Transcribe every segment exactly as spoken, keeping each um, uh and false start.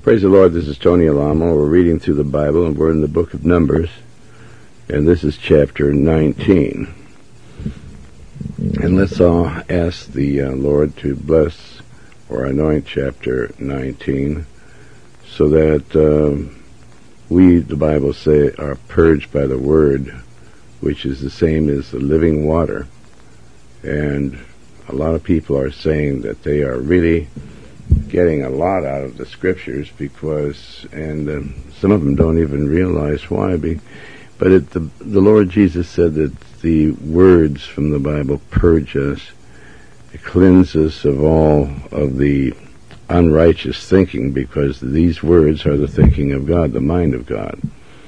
Praise the Lord, this is Tony Alamo. We're reading through the Bible, and we're in the book of Numbers, and this is chapter nineteen. And let's all ask the uh, Lord to bless or anoint chapter nineteen, so that uh, we, the Bible say, are purged by the Word, which is the same as the living water. And a lot of people are saying that they are really getting a lot out of the Scriptures, because, and um, some of them don't even realize why. Be, but it, the, the Lord Jesus said that the words from the Bible purge us, cleanse us of all of the unrighteous thinking, because these words are the thinking of God, the mind of God.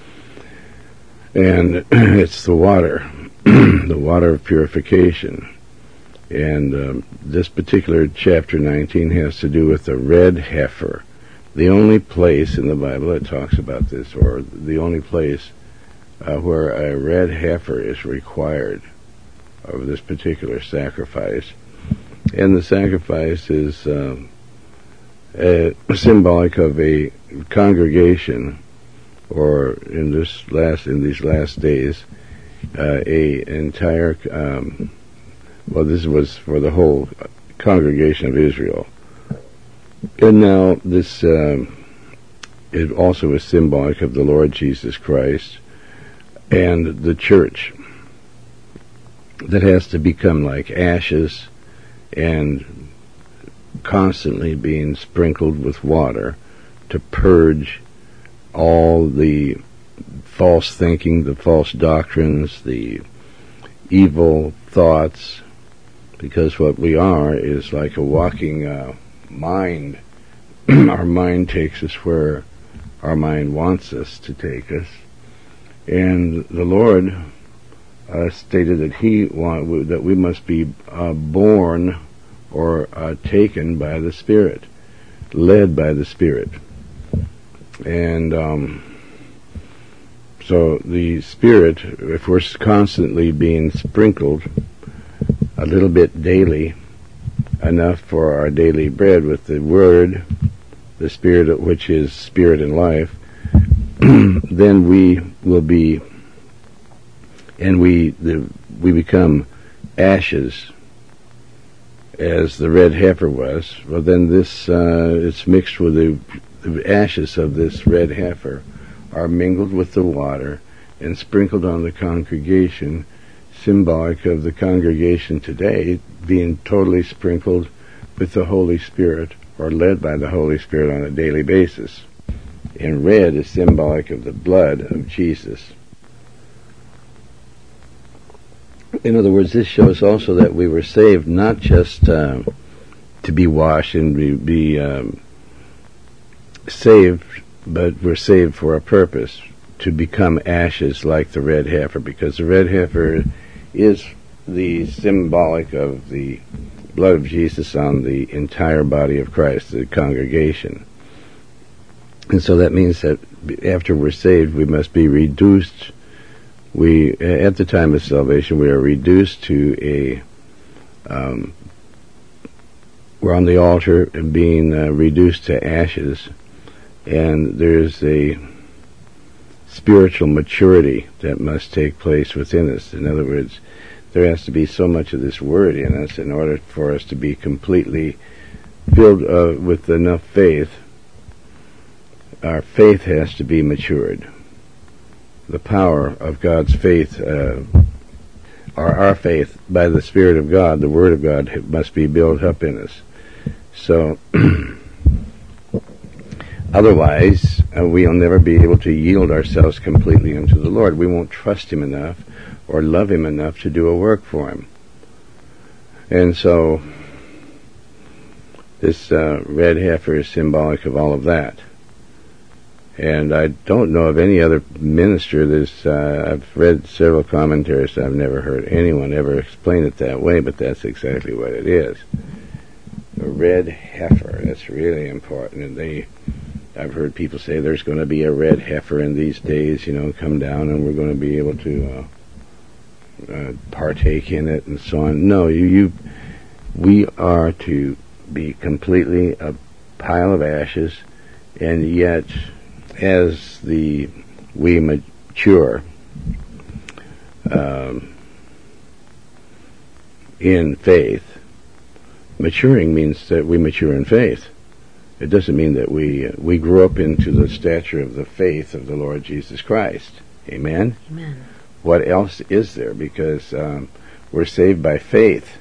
And it's the water, the water of purification. And um, this particular chapter nineteen has to do with the red heifer. The only place in the Bible that talks about this, or the only place uh, where a red heifer is required of this particular sacrifice. And the sacrifice is um, a, symbolic of a congregation, or in this last in these last days, uh, a entire um, well, this was for the whole congregation of Israel. And now this um, it also is symbolic of the Lord Jesus Christ and the church, that has to become like ashes and constantly being sprinkled with water to purge all the false thinking, the false doctrines, the evil thoughts, because what we are is like a walking uh, mind. Our mind takes us where our mind wants us to take us. And the Lord uh, stated that He want, that we must be uh, born or uh, taken by the Spirit, led by the Spirit. And um, so the Spirit, if we're constantly being sprinkled a little bit daily, enough for our daily bread with the Word, the Spirit, which is Spirit and life, then we will be, and we the, we become ashes, as the red heifer was. Well, then this uh, it's mixed with the, the ashes of this red heifer are mingled with the water and sprinkled on the congregation, symbolic of the congregation today being totally sprinkled with the Holy Spirit, or led by the Holy Spirit on a daily basis. And red is symbolic of the blood of Jesus. In other words, this shows also that we were saved not just uh, to be washed and be, be um, saved, but we're saved for a purpose, to become ashes like the red heifer, because the red heifer is the symbolic of the blood of Jesus on the entire body of Christ, the congregation. And so that means that after we're saved, we must be reduced. We, at the time of salvation, we are reduced to a, um, we're on the altar and being uh, reduced to ashes, and there's a spiritual maturity that must take place within us. In other words, there has to be so much of this Word in us in order for us to be completely filled uh, with enough faith. Our faith has to be matured. The power of God's faith, uh, or our faith by the Spirit of God, the Word of God, must be built up in us. So, otherwise, uh, we'll never be able to yield ourselves completely unto the Lord. We won't trust Him enough or love Him enough to do a work for Him. And so, this uh, red heifer is symbolic of all of that. And I don't know of any other minister that's, uh, I've read several commentaries, I've never heard anyone ever explain it that way, but that's exactly what it is. A red heifer, that's really important. And they, I've heard people say there's going to be a red heifer in these days, you know, come down and we're going to be able to uh, uh, partake in it and so on. No, you, you, we are to be completely a pile of ashes And yet, as the we mature um, in faith, maturing means that we mature in faith. It doesn't mean that we uh, we grow up into the stature of the faith of the Lord Jesus Christ. Amen? Amen. What else is there? Because um, we're saved by faith.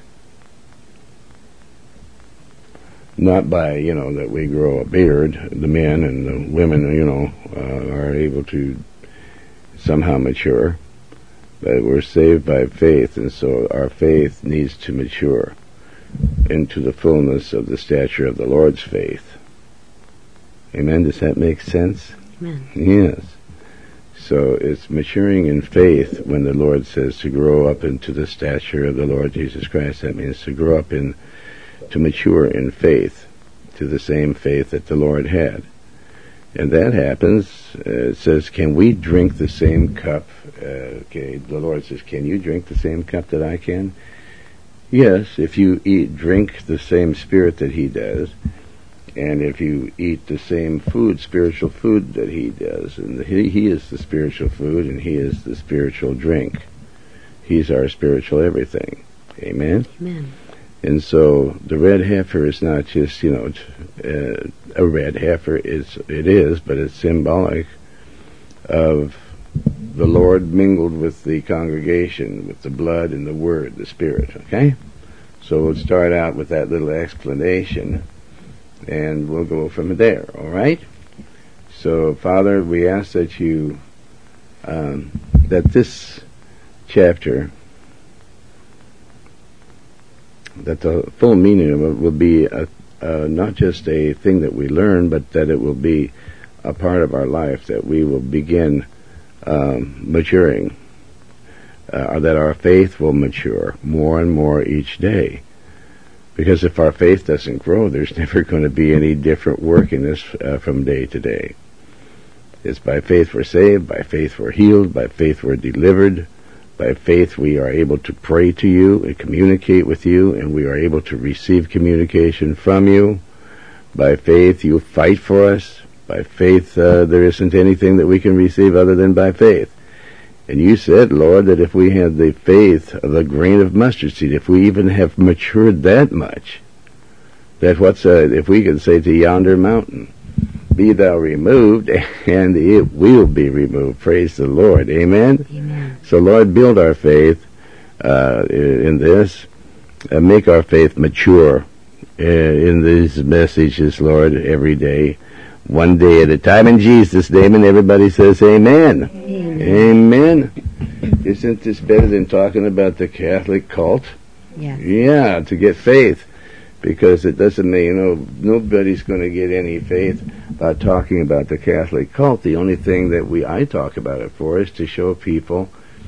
Not by, you know, that we grow a beard. The men and the women, you know, uh, are able to somehow mature. But we're saved by faith, and so our faith needs to mature into the fullness of the stature of the Lord's faith. Amen? Does that make sense? Amen. Yes. So it's maturing in faith when the Lord says to grow up into the stature of the Lord Jesus Christ. That means to grow up in, to mature in faith, to the same faith that the Lord had. And that happens, uh, it says, can we drink the same cup? Uh, okay, the Lord says, can you drink the same cup that I can? Yes, if you eat, drink the same spirit that he does, and if you eat the same food, spiritual food that he does, and he, he is the spiritual food, and he is the spiritual drink. He's our spiritual everything. Amen? Amen. And so the red heifer is not just, you know, uh, a red heifer. It's, it is, but it's symbolic of the Lord mingled with the congregation, with the blood and the word, the spirit, okay? So we'll start out with that little explanation, and we'll go from there, all right? So, Father, we ask that you, um, that this chapter, that the full meaning of it will be a, uh, not just a thing that we learn, but that it will be a part of our life, that we will begin um, maturing, uh, that our faith will mature more and more each day. Because if our faith doesn't grow, there's never going to be any different work in this uh, from day to day. It's by faith we're saved, by faith we're healed, by faith we're delivered, by faith we are able to pray to you and communicate with you, and we are able to receive communication from you. By faith you fight for us. By faith uh, there isn't anything that we can receive other than by faith. And you said, Lord, that if we had the faith of a grain of mustard seed, if we even have matured that much, that what's uh, if we could say to yonder mountain, be thou removed, and it will be removed. Praise the Lord. Amen? Amen. So, Lord, build our faith uh, in this. Uh, make our faith mature uh, in these messages, Lord, every day. One day at a time in Jesus' name, and everybody says amen. Amen. Amen. Isn't this better than talking about the Catholic cult? Yes. Yeah, to get faith. Because it doesn't mean, you know, nobody's going to get any faith by talking about the Catholic cult. The only thing that we I talk about it for is to show people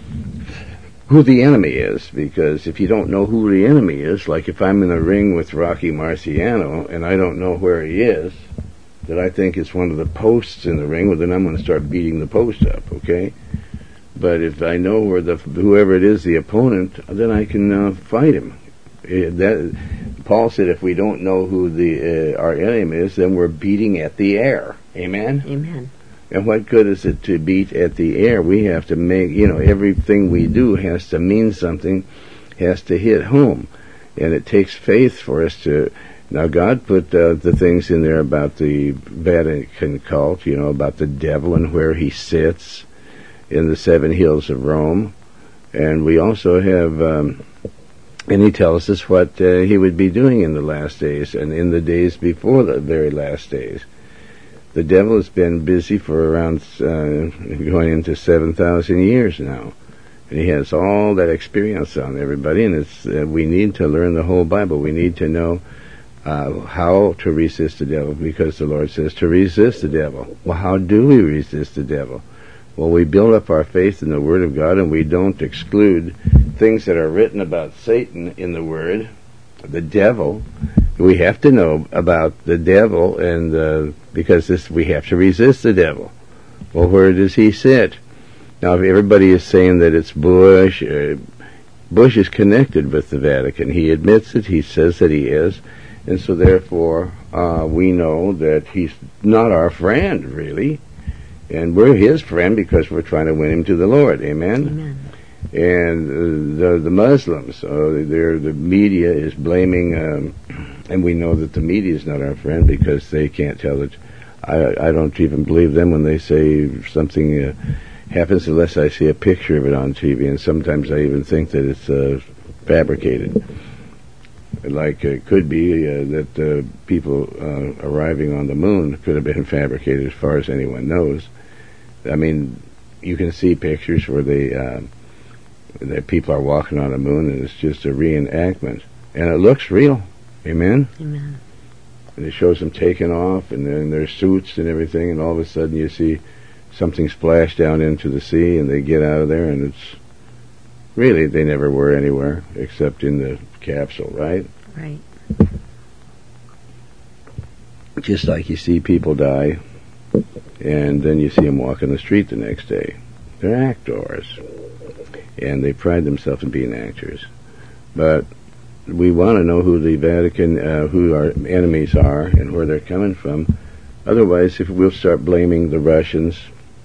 who the enemy is. Because if you don't know who the enemy is, like if I'm in a ring with Rocky Marciano and I don't know where he is, that I think is one of the posts in the ring, well, then I'm going to start beating the post up, okay? But if I know where the whoever it is, the opponent, then I can uh, fight him. It, that Paul said, if we don't know who the uh, our enemy is, then we're beating at the air. Amen? Amen. And what good is it to beat at the air? We have to make, you know, everything we do has to mean something, has to hit home. And it takes faith for us to... Now, God put uh, the things in there about the Vatican cult, you know, about the devil and where he sits in the seven hills of Rome. And we also have... Um, And he tells us what uh, he would be doing in the last days and in the days before the very last days. The devil has been busy for around uh, going into seven thousand years now. And he has all that experience on everybody, and it's uh, we need to learn the whole Bible. We need to know uh, how to resist the devil, because the Lord says to resist the devil. Well, how do we resist the devil? Well, we build up our faith in the Word of God, and we don't exclude things that are written about Satan in the Word, the devil. We have to know about the devil, and uh, because this, we have to resist the devil. Well, where does he sit? Now, if everybody is saying that it's Bush, uh, Bush is connected with the Vatican. He admits it. He says that he is. And so, therefore, uh, we know that he's not our friend, really. And we're his friend because we're trying to win him to the Lord. Amen? Amen. And uh, the, the Muslims, uh, they're, the media is blaming, um, and we know that the media is not our friend because they can't tell it. I, I don't even believe them when they say something uh, happens unless I see a picture of it on T V, and sometimes I even think that it's uh, fabricated. Like it could be uh, that uh, people uh, arriving on the moon could have been fabricated as far as anyone knows. I mean, you can see pictures where they, uh, that people are walking on the moon and it's just a reenactment. And it looks real. Amen? Amen. And it shows them taking off and in their suits and everything, and all of a sudden you see something splash down into the sea and they get out of there, and it's really, they never were anywhere except in the capsule, right? Right. Just like you see people die, and then you see them walking the street the next day. They're actors, and they pride themselves in being actors. But we want to know who the Vatican, uh, who our enemies are, and where they're coming from. Otherwise, if we'll start blaming the Russians,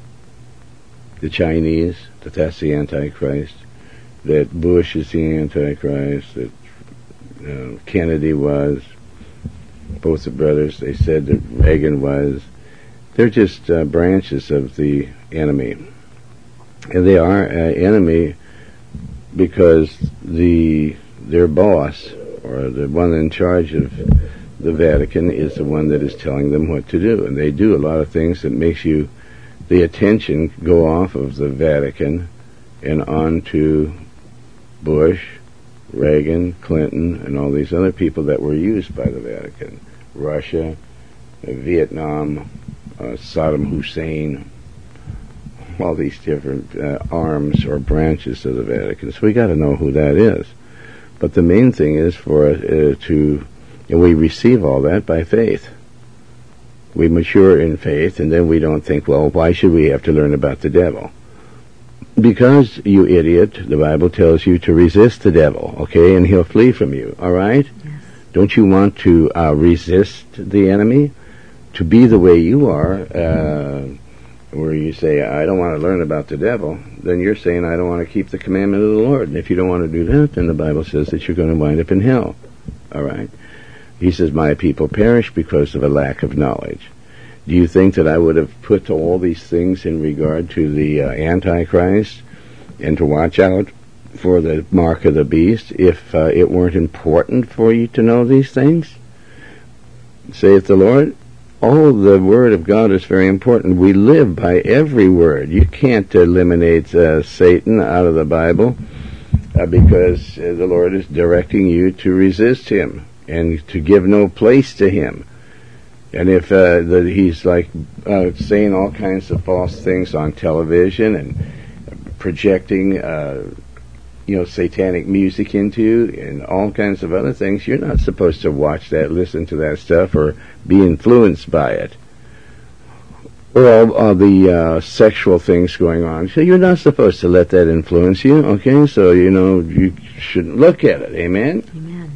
the Chinese, that that's the Antichrist, that Bush is the Antichrist, that uh, Kennedy was, both the brothers, they said that Reagan was. They're just uh, branches of the enemy. And they are an enemy because the their boss, or the one in charge of the Vatican, is the one that is telling them what to do. And they do a lot of things that makes you, the attention go off of the Vatican and on to Bush, Reagan, Clinton, and all these other people that were used by the Vatican. Russia, Vietnam, uh, Saddam Hussein, all these different uh, arms or branches of the Vatican. So we got to know who that is. But the main thing is for us uh, to, and we receive all that by faith. We mature in faith, and then we don't think, well, why should we have to learn about the devil? Because, you idiot, the Bible tells you to resist the devil, okay, and he'll flee from you, all right? Yes. Don't you want to uh, resist the enemy? To be the way you are, uh, where you say, I don't want to learn about the devil, then you're saying, I don't want to keep the commandment of the Lord. And if you don't want to do that, then the Bible says that you're going to wind up in hell, all right? He says, my people perish because of a lack of knowledge. Do you think that I would have put all these things in regard to the uh, Antichrist and to watch out for the mark of the beast if uh, it weren't important for you to know these things? Saith the Lord. Oh, the Word of God is very important. We live by every word. You can't eliminate uh, Satan out of the Bible uh, because uh, the Lord is directing you to resist him and to give no place to him. And if uh, the, he's like uh, saying all kinds of false things on television and projecting, uh, you know, satanic music into you and all kinds of other things, you're not supposed to watch that, listen to that stuff, or be influenced by it. Or all, all the uh, sexual things going on. So you're not supposed to let that influence you, okay? So, you know, you shouldn't look at it. Amen? Amen.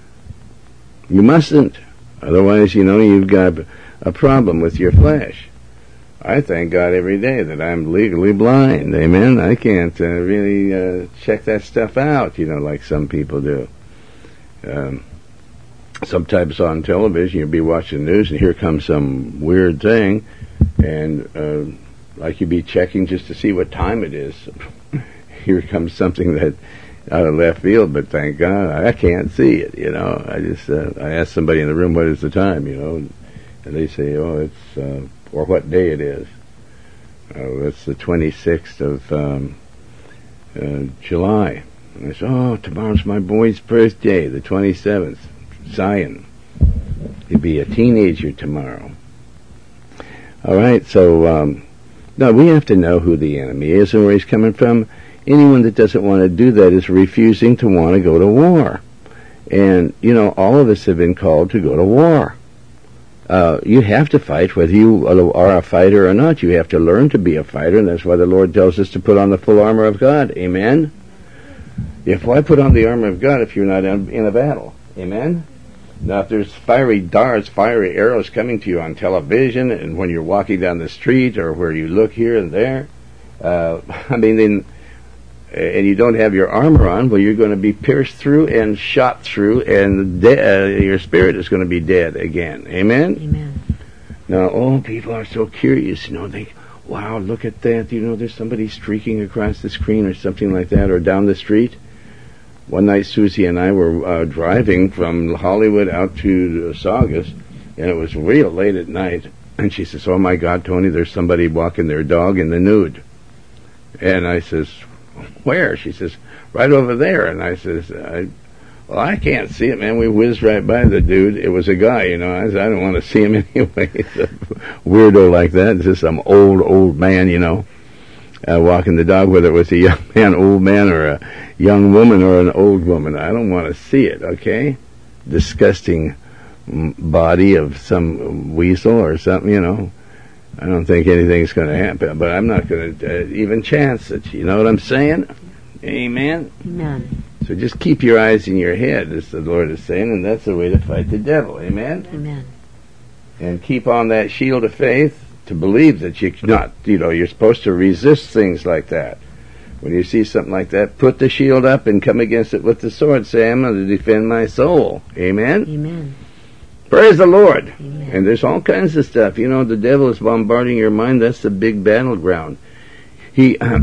You mustn't. Otherwise, you know, you've got a problem with your flesh. I thank God every day that I'm legally blind. Amen? I can't uh, really uh, check that stuff out, you know, like some people do. Um, sometimes on television, you'll be watching the news, and here comes some weird thing, and uh, like you'd be checking just to see what time it is. Here comes something that out of left field, but thank God I can't see it, you know. I just, uh, I asked somebody in the room, what is the time, you know, and they say, oh, it's, uh, or what day it is. Oh, it's the twenty-sixth of um, uh, July. And I said, oh, tomorrow's my boy's birthday, the twenty-seventh, Zion. He'll be a teenager tomorrow. All right, so, um, no, we have to know who the enemy is and where he's coming from. Anyone that doesn't want to do that is refusing to want to go to war. And, you know, all of us have been called to go to war. Uh, you have to fight whether you are a fighter or not. You have to learn to be a fighter, and that's why the Lord tells us to put on the full armor of God. Amen? If why put on the armor of God if you're not in a battle? Amen? Now, if there's fiery darts, fiery arrows coming to you on television, and when you're walking down the street, or where you look here and there, uh, I mean, then, and you don't have your armor on, well, you're going to be pierced through and shot through, and de- uh, your spirit is going to be dead again. Amen? Amen. Now, oh, people are so curious, you know, they, wow, look at that, you know, there's somebody streaking across the screen or something like that, or down the street. One night, Susie and I were uh, driving from Hollywood out to Saugus, and it was real late at night, and she says, oh my God, Tony, there's somebody walking their dog in the nude. And I says, where? She says, right over there. And I says, I, well, I can't see it, man. We whizzed right by the dude. It was a guy, you know. I said, I don't want to see him anyway. He's a weirdo like that. It's just some old, old man, you know, uh, walking the dog, whether it was a young man, old man, or a young woman or an old woman. I don't want to see it, okay? Disgusting body of some weasel or something, you know. I don't think anything's going to happen, but I'm not going to uh, even chance it. You know what I'm saying? Amen? Amen. So just keep your eyes in your head, as the Lord is saying, and that's the way to fight the devil. Amen? Amen. And keep on that shield of faith to believe that you're not, you know, you're supposed to resist things like that. When you see something like that, put the shield up and come against it with the sword. Say, I'm going to defend my soul. Amen? Amen. Praise the Lord. Amen. And there's all kinds of stuff. You know, the devil is bombarding your mind. That's the big battleground. He uh,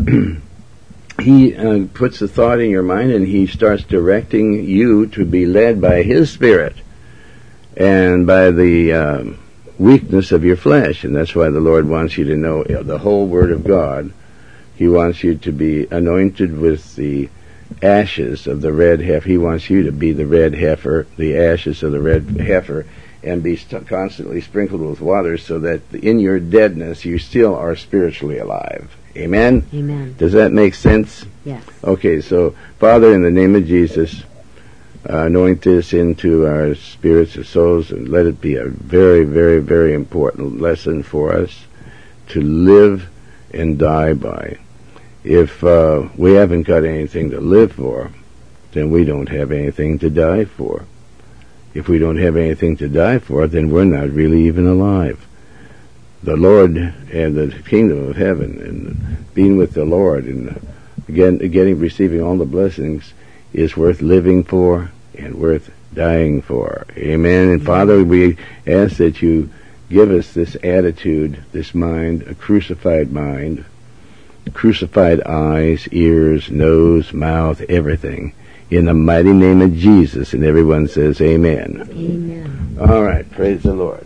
he uh, puts a thought in your mind, and he starts directing you to be led by his spirit and by the um, weakness of your flesh. And that's why the Lord wants you to know the whole Word of God. He wants you to be anointed with the ashes of the red heifer. He wants you to be the red heifer, the ashes of the red heifer, and be st- constantly sprinkled with water, so that in your deadness you still are spiritually alive. Amen? Amen. Does that make sense? Yes. Okay, so Father, in the name of Jesus, uh, anoint this into our spirits and souls, and let it be a very, very, very important lesson for us to live and die by. If uh, we haven't got anything to live for, then we don't have anything to die for. If we don't have anything to die for, then we're not really even alive. The Lord and the kingdom of heaven and being with the Lord and again getting receiving all the blessings is worth living for and worth dying for. Amen. And Father, we ask that you give us this attitude, this mind, a crucified mind, crucified eyes, ears, nose, mouth, everything, in the mighty name of Jesus. And everyone says amen. Amen. All right, praise the Lord.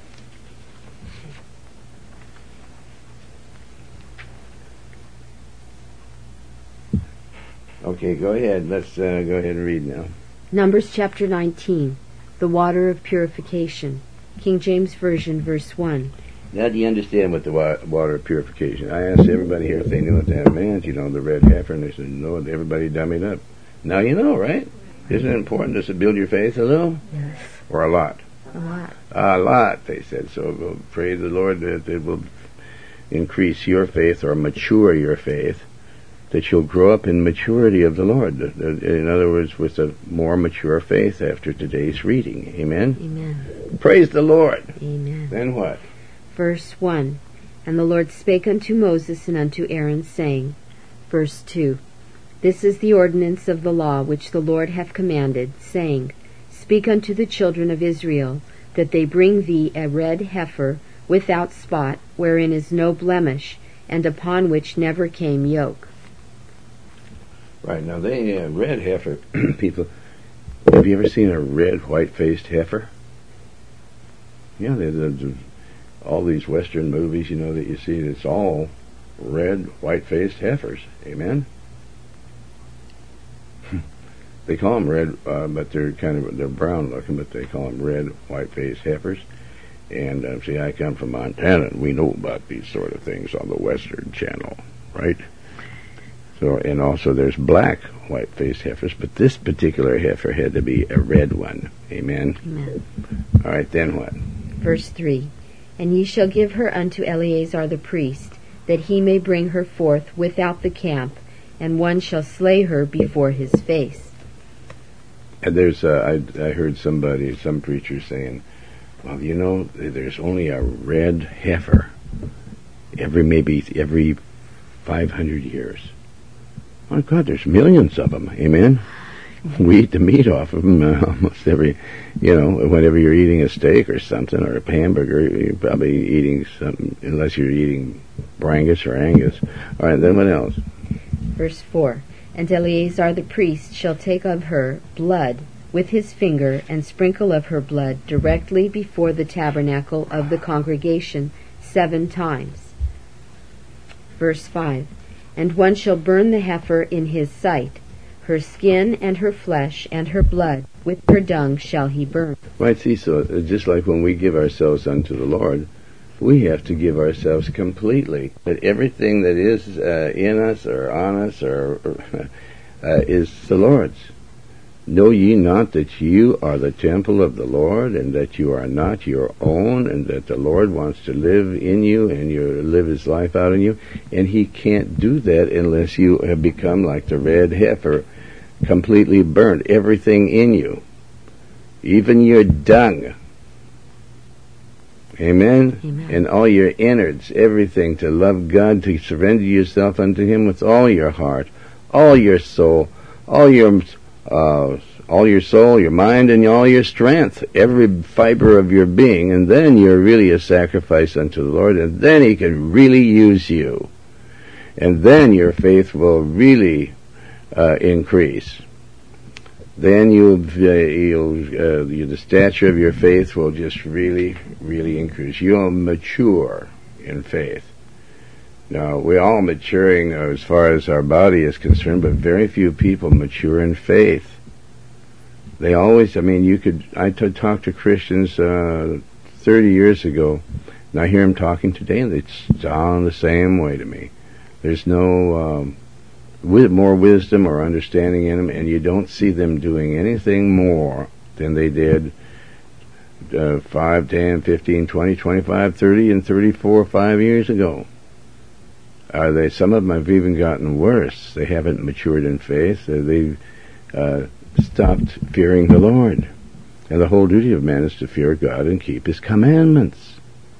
Okay, go ahead. Let's uh, go ahead and read now. Numbers chapter nineteen, the water of purification. King James Version, verse one. Now, do you understand what the wa- water of purification? I asked everybody here if they knew what that meant, you know, the red heifer, and they said, no, everybody dummied up. Now you know, right? Isn't it important? Does it build your faith a little? Yes. Or a lot? A lot. A lot, they said. So we'll pray the Lord that it will increase your faith or mature your faith, that you'll grow up in maturity of the Lord. In other words, with a more mature faith after today's reading. Amen? Amen. Praise the Lord. Amen. Then what? Verse one. And the Lord spake unto Moses and unto Aaron, saying, verse two. This is the ordinance of the law which the Lord hath commanded, saying, Speak unto the children of Israel, that they bring thee a red heifer without spot, wherein is no blemish, and upon which never came yoke. Right, now they, uh, red heifer, people, have you ever seen a red, white-faced heifer? Yeah, they, they, they, all these Western movies, you know, that you see, it's all red, white-faced heifers. Amen? They call them red, uh, but they're kind of, they're brown looking, but they call them red, white-faced heifers. And, uh, see, I come from Montana, and we know about these sort of things on the Western Channel, right? So, and also there's black white-faced heifers, but this particular heifer had to be a red one. Amen? Amen. All right, then what? Verse three. And ye shall give her unto Eleazar the priest, that he may bring her forth without the camp, and one shall slay her before his face. And there's, uh, I, I heard somebody, some preacher saying, well, you know, there's only a red heifer every, maybe every five hundred years. My God, there's millions of them. Amen? We eat the meat off of them uh, almost every, you know, whenever you're eating a steak or something, or a hamburger, you're probably eating something, unless you're eating Brangus or Angus. All right, then what else? Verse four. And Eleazar the priest shall take of her blood with his finger, and sprinkle of her blood directly before the tabernacle of the congregation seven times. Verse five. And one shall burn the heifer in his sight. Her skin and her flesh and her blood with her dung shall he burn. Right, see, so uh, just like when we give ourselves unto the Lord, we have to give ourselves completely. That everything that is uh, in us or on us or, or uh, is the Lord's. Know ye not that you are the temple of the Lord, and that you are not your own, and that the Lord wants to live in you and you live his life out in you? And he can't do that unless you have become like the red heifer, completely burned, everything in you, even your dung. Amen? Amen. And all your innards, everything, to love God, to surrender yourself unto him with all your heart, all your soul, all your uh, all your soul, your mind, and all your strength, every fiber of your being, and then you're really a sacrifice unto the Lord, and then he can really use you. And then your faith will really uh, increase. Then you'll, uh, you'll uh, the stature of your faith will just really, really increase. You'll mature in faith. Now, we're all maturing as far as our body is concerned, but very few people mature in faith. They always, I mean, you could, I t- talked to Christians uh, thirty years ago, and I hear them talking today, and they sound the same way to me. There's no um, with more wisdom or understanding in them, and you don't see them doing anything more than they did uh, five, ten, fifteen, twenty, twenty-five, thirty, and thirty-four, five years ago. Are they? Some of them have even gotten worse. They haven't matured in faith. They've uh, stopped fearing the Lord. And the whole duty of man is to fear God and keep his commandments.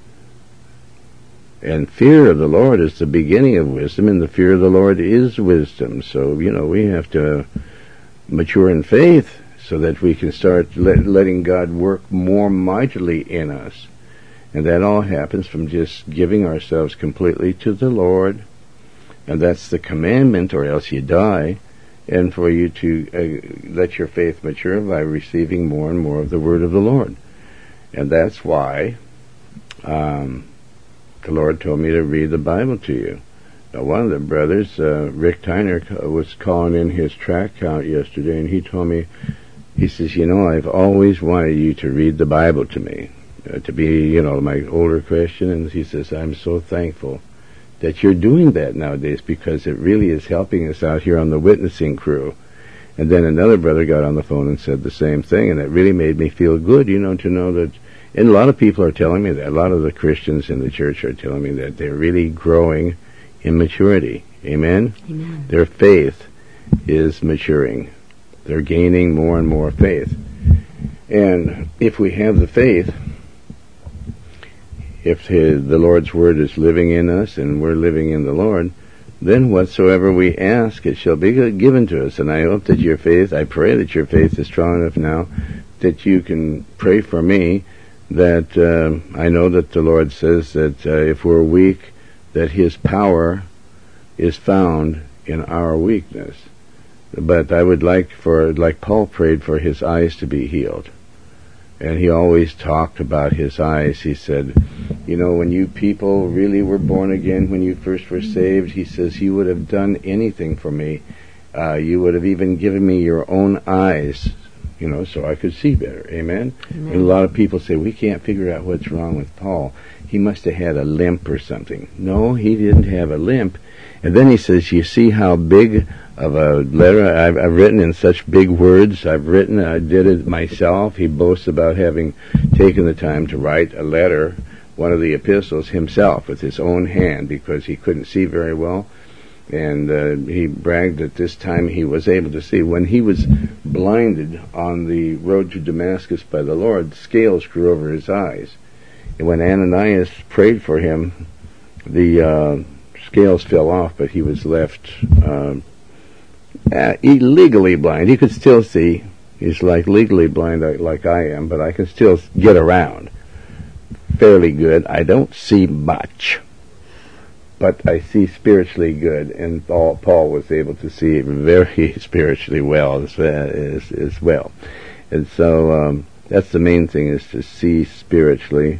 And fear of the Lord is the beginning of wisdom, and the fear of the Lord is wisdom. So, you know, we have to mature in faith so that we can start let, letting God work more mightily in us. And that all happens from just giving ourselves completely to the Lord. And that's the commandment, or else you die. And for you to uh, let your faith mature by receiving more and more of the word of the Lord. And that's why um, the Lord told me to read the Bible to you. Now, one of the brothers, uh, Rick Tyner, was calling in his track count yesterday, and he told me, he says, you know, I've always wanted you to read the Bible to me. Uh, to be, you know, my older Christian, and he says, I'm so thankful that you're doing that nowadays, because it really is helping us out here on the witnessing crew. And then another brother got on the phone and said the same thing, and it really made me feel good, you know, to know that, and a lot of people are telling me that, a lot of the Christians in the church are telling me that they're really growing in maturity. Amen? Amen. Their faith is maturing. They're gaining more and more faith. And if we have the faith, if his, the Lord's word is living in us and we're living in the Lord, then whatsoever we ask, it shall be given to us. And I hope that your faith, I pray that your faith is strong enough now that you can pray for me, that uh, I know that the Lord says that uh, if we're weak, that his power is found in our weakness. But I would like for, like Paul prayed for his eyes to be healed. And he always talked about his eyes. He said, you know, when you people really were born again, when you first were saved, he says, you would have done anything for me. Uh, you would have even given me your own eyes, you know, so I could see better. Amen? Amen. And a lot of people say, we can't figure out what's wrong with Paul. He must have had a limp or something. No, he didn't have a limp. And then he says, you see how big of a letter I've, I've written in such big words. I've written, I did it myself. He boasts about having taken the time to write a letter, one of the epistles himself with his own hand, because he couldn't see very well. And uh, he bragged that this time he was able to see. When he was blinded on the road to Damascus by the Lord, scales grew over his eyes. And when Ananias prayed for him, the uh, scales fell off, but he was left uh, illegally blind. He could still see. He's like legally blind like I am, but I can still get around fairly good. I don't see much, but I see spiritually good, and Paul, Paul was able to see very spiritually well as, as, as well. And so um, that's the main thing, is to see spiritually,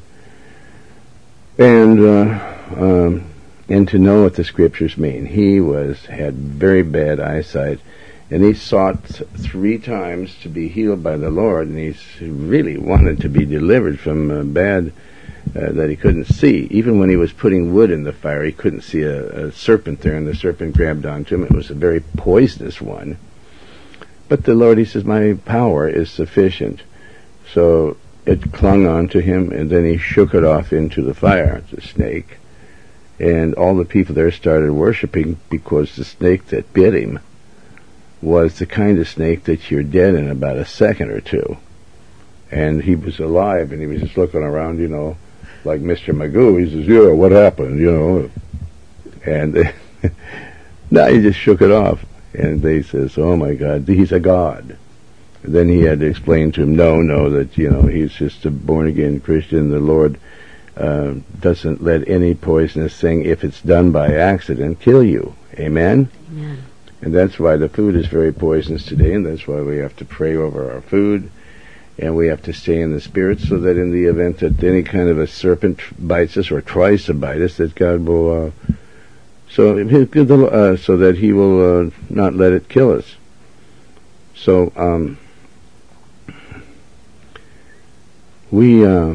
and uh, um, and to know what the Scriptures mean. He was had very bad eyesight, and he sought th- three times to be healed by the Lord, and he really wanted to be delivered from uh, bad Uh, that he couldn't see. Even when he was putting wood in the fire, he couldn't see a, a serpent there, and the serpent grabbed onto him. It was a very poisonous one. But the Lord, he says, my power is sufficient. So it clung onto him, and then he shook it off into the fire, the snake. And all the people there started worshiping, because the snake that bit him was the kind of snake that you're dead in about a second or two. And he was alive, and he was just looking around, you know, like Mister Magoo. He says, yeah, what happened, you know? And now he just shook it off. And they says, oh my God, he's a god. And then he had to explain to him, no, no, that, you know, he's just a born-again Christian. The Lord uh, doesn't let any poisonous thing, if it's done by accident, kill you. Amen? Amen. And that's why the food is very poisonous today, and that's why we have to pray over our food. And we have to stay in the Spirit, so that in the event that any kind of a serpent bites us or tries to bite us, that God will, uh, so uh, so that He will uh, not let it kill us. So um, we, uh,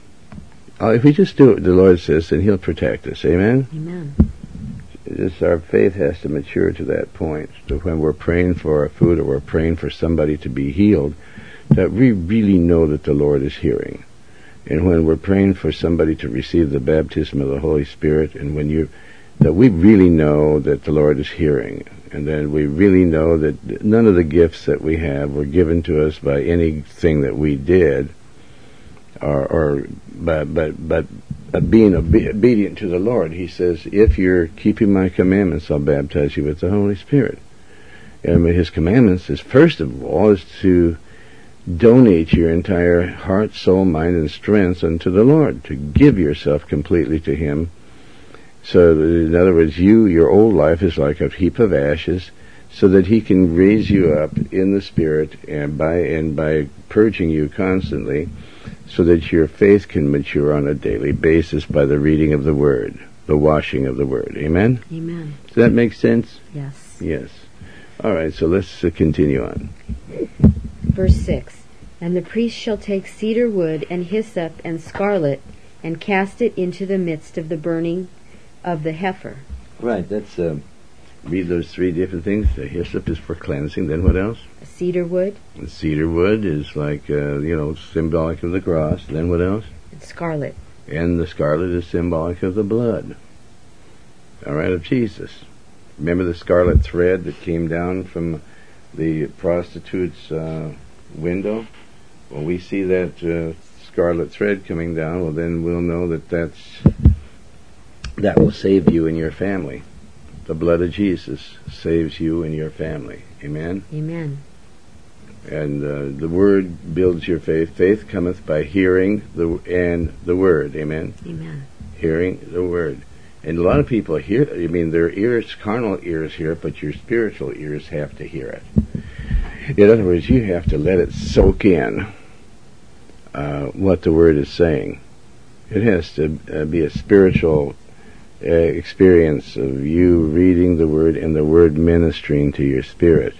if we just do what the Lord says, then He'll protect us. Amen. Amen. Just our faith has to mature to that point. So when we're praying for our food, or we're praying for somebody to be healed, that we really know that the Lord is hearing. And when we're praying for somebody to receive the baptism of the Holy Spirit, and when you, that we really know that the Lord is hearing, and then we really know that none of the gifts that we have were given to us by anything that we did, or, or but but but uh, being obe- obedient to the Lord. He says, if you're keeping my commandments, I'll baptize you with the Holy Spirit. And His commandments is, first of all, is to donate your entire heart, soul, mind, and strength unto the Lord, to give yourself completely to Him. So, in other words, you, your old life is like a heap of ashes, so that He can raise you up in the Spirit, and by and by purging you constantly, so that your faith can mature on a daily basis by the reading of the Word, the washing of the Word. Amen? Amen. Does that make sense? Yes. Yes. All right, so let's uh, continue on. Verse six, and the priest shall take cedar wood and hyssop and scarlet, and cast it into the midst of the burning of the heifer. Right, that's, uh, read those three different things. The hyssop is for cleansing, then what else? Cedar wood. The cedar wood is like, uh, you know, symbolic of the cross, then what else? And scarlet. And the scarlet is symbolic of the blood, all right, of Jesus. Remember the scarlet thread that came down from the prostitute's uh, window? When we see that uh, scarlet thread coming down, well, then we'll know that that's, that will save you and your family. The blood of Jesus saves you and your family. Amen? Amen. And uh, the Word builds your faith. Faith cometh by hearing the and the Word. Amen? Amen. Hearing the Word. And a lot of people hear, I mean, their ears, carnal ears hear it, but your spiritual ears have to hear it. In other words, you have to let it soak in uh, what the Word is saying. It has to uh, be a spiritual uh, experience of you reading the Word and the Word ministering to your spirit.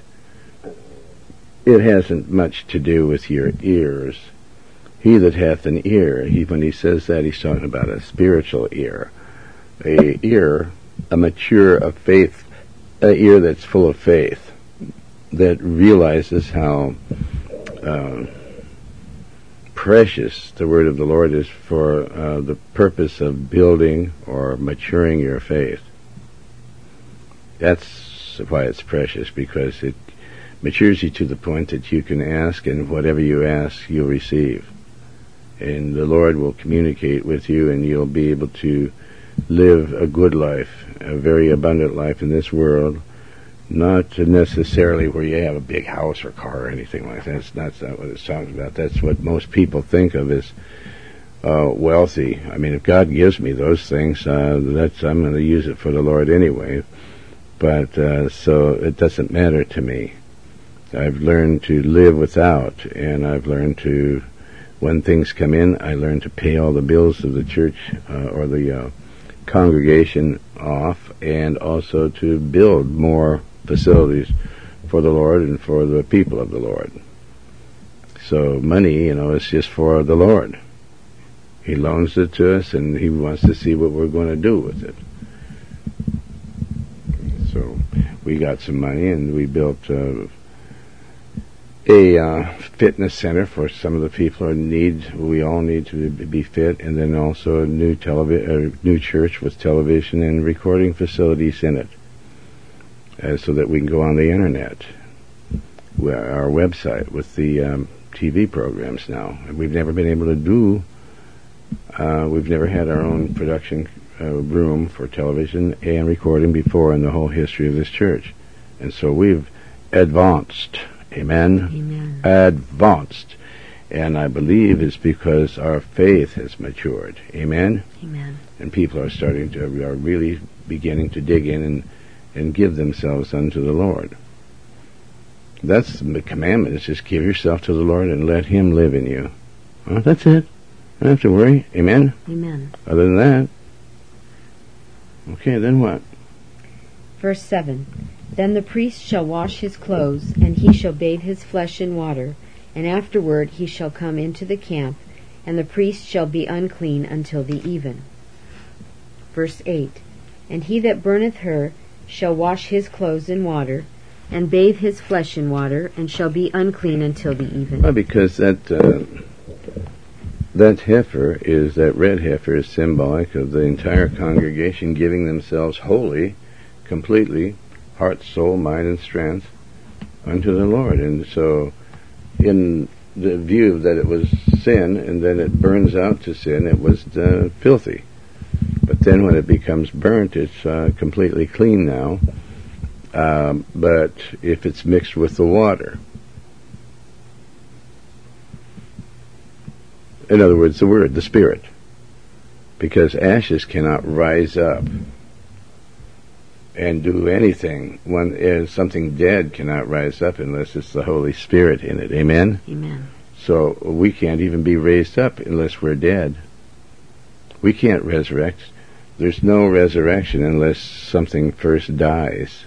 It hasn't much to do with your ears. He that hath an ear, he, when he says that, he's talking about a spiritual ear. A ear, a mature of faith, a ear that's full of faith, that realizes how uh, precious the word of the Lord is for uh, the purpose of building or maturing your faith. That's why it's precious, because it matures you to the point that you can ask, and whatever you ask, you'll receive. And the Lord will communicate with you, and you'll be able to live a good life, a very abundant life in this world, not necessarily where you have a big house or car or anything like that. That's not, not what it's talking about. That's what most people think of as uh, wealthy. I mean, if God gives me those things, uh, that's I'm going to use it for the Lord anyway. But uh, so it doesn't matter to me. I've learned to live without, and I've learned to, when things come in, I learn to pay all the bills of the church uh, or the uh, congregation off, and also to build more facilities for the Lord and for the people of the Lord. So money, you know, is just for the Lord. He loans it to us, and He wants to see what we're going to do with it. So we got some money, and we built uh, a uh, fitness center for some of the people who need. We all need to be fit, and then also a new televi- uh, new church with television and recording facilities in it, uh, so that we can go on the internet, our website with the um, T V programs now. We've never been able to do. Uh, we've never had our own production uh, room for television and recording before in the whole history of this church, and so we've advanced. Amen. Amen. Advanced. And I believe it's because our faith has matured. Amen. Amen. And people are starting to, are really beginning to dig in and, and give themselves unto the Lord. That's the commandment, is just give yourself to the Lord and let Him live in you. Well, that's it. Don't have to worry. Amen. Amen. Other than that. Okay, then what? Verse seven. Then the priest shall wash his clothes, and he shall bathe his flesh in water, and afterward he shall come into the camp, and the priest shall be unclean until the even. Verse eight. And he that burneth her shall wash his clothes in water, and bathe his flesh in water, and shall be unclean until the even. Well, because that uh, that heifer is, that red heifer is symbolic of the entire congregation giving themselves wholly, completely, heart, soul, mind, and strength unto the Lord. And so in the view that it was sin, and then it burns out to sin, it was uh, filthy. But then when it becomes burnt, it's uh, completely clean now. Um, but if it's mixed with the water, in other words, the Word, the Spirit, because ashes cannot rise up and do anything. When uh, something dead cannot rise up unless it's the Holy Spirit in it. Amen? Amen. So we can't even be raised up unless we're dead. We can't resurrect. There's no resurrection unless something first dies.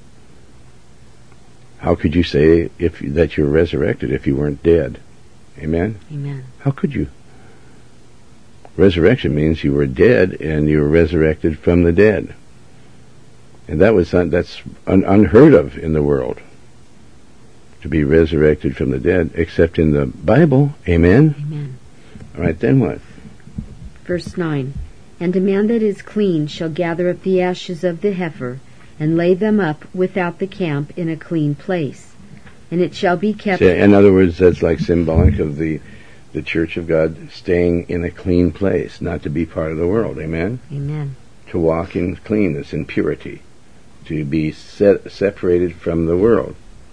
How could you say if that you're resurrected if you weren't dead? Amen? Amen. How could you? Resurrection means you were dead and you were resurrected from the dead. And that was un- that's un- unheard of in the world, to be resurrected from the dead, except in the Bible. Amen? Amen. All right, then what? Verse nine. And a man that is clean shall gather up the ashes of the heifer, and lay them up without the camp in a clean place. And it shall be kept... So, in other words, that's like symbolic of the, the Church of God staying in a clean place, not to be part of the world. Amen? Amen. To walk in cleanness and purity, to be set, separated from the world.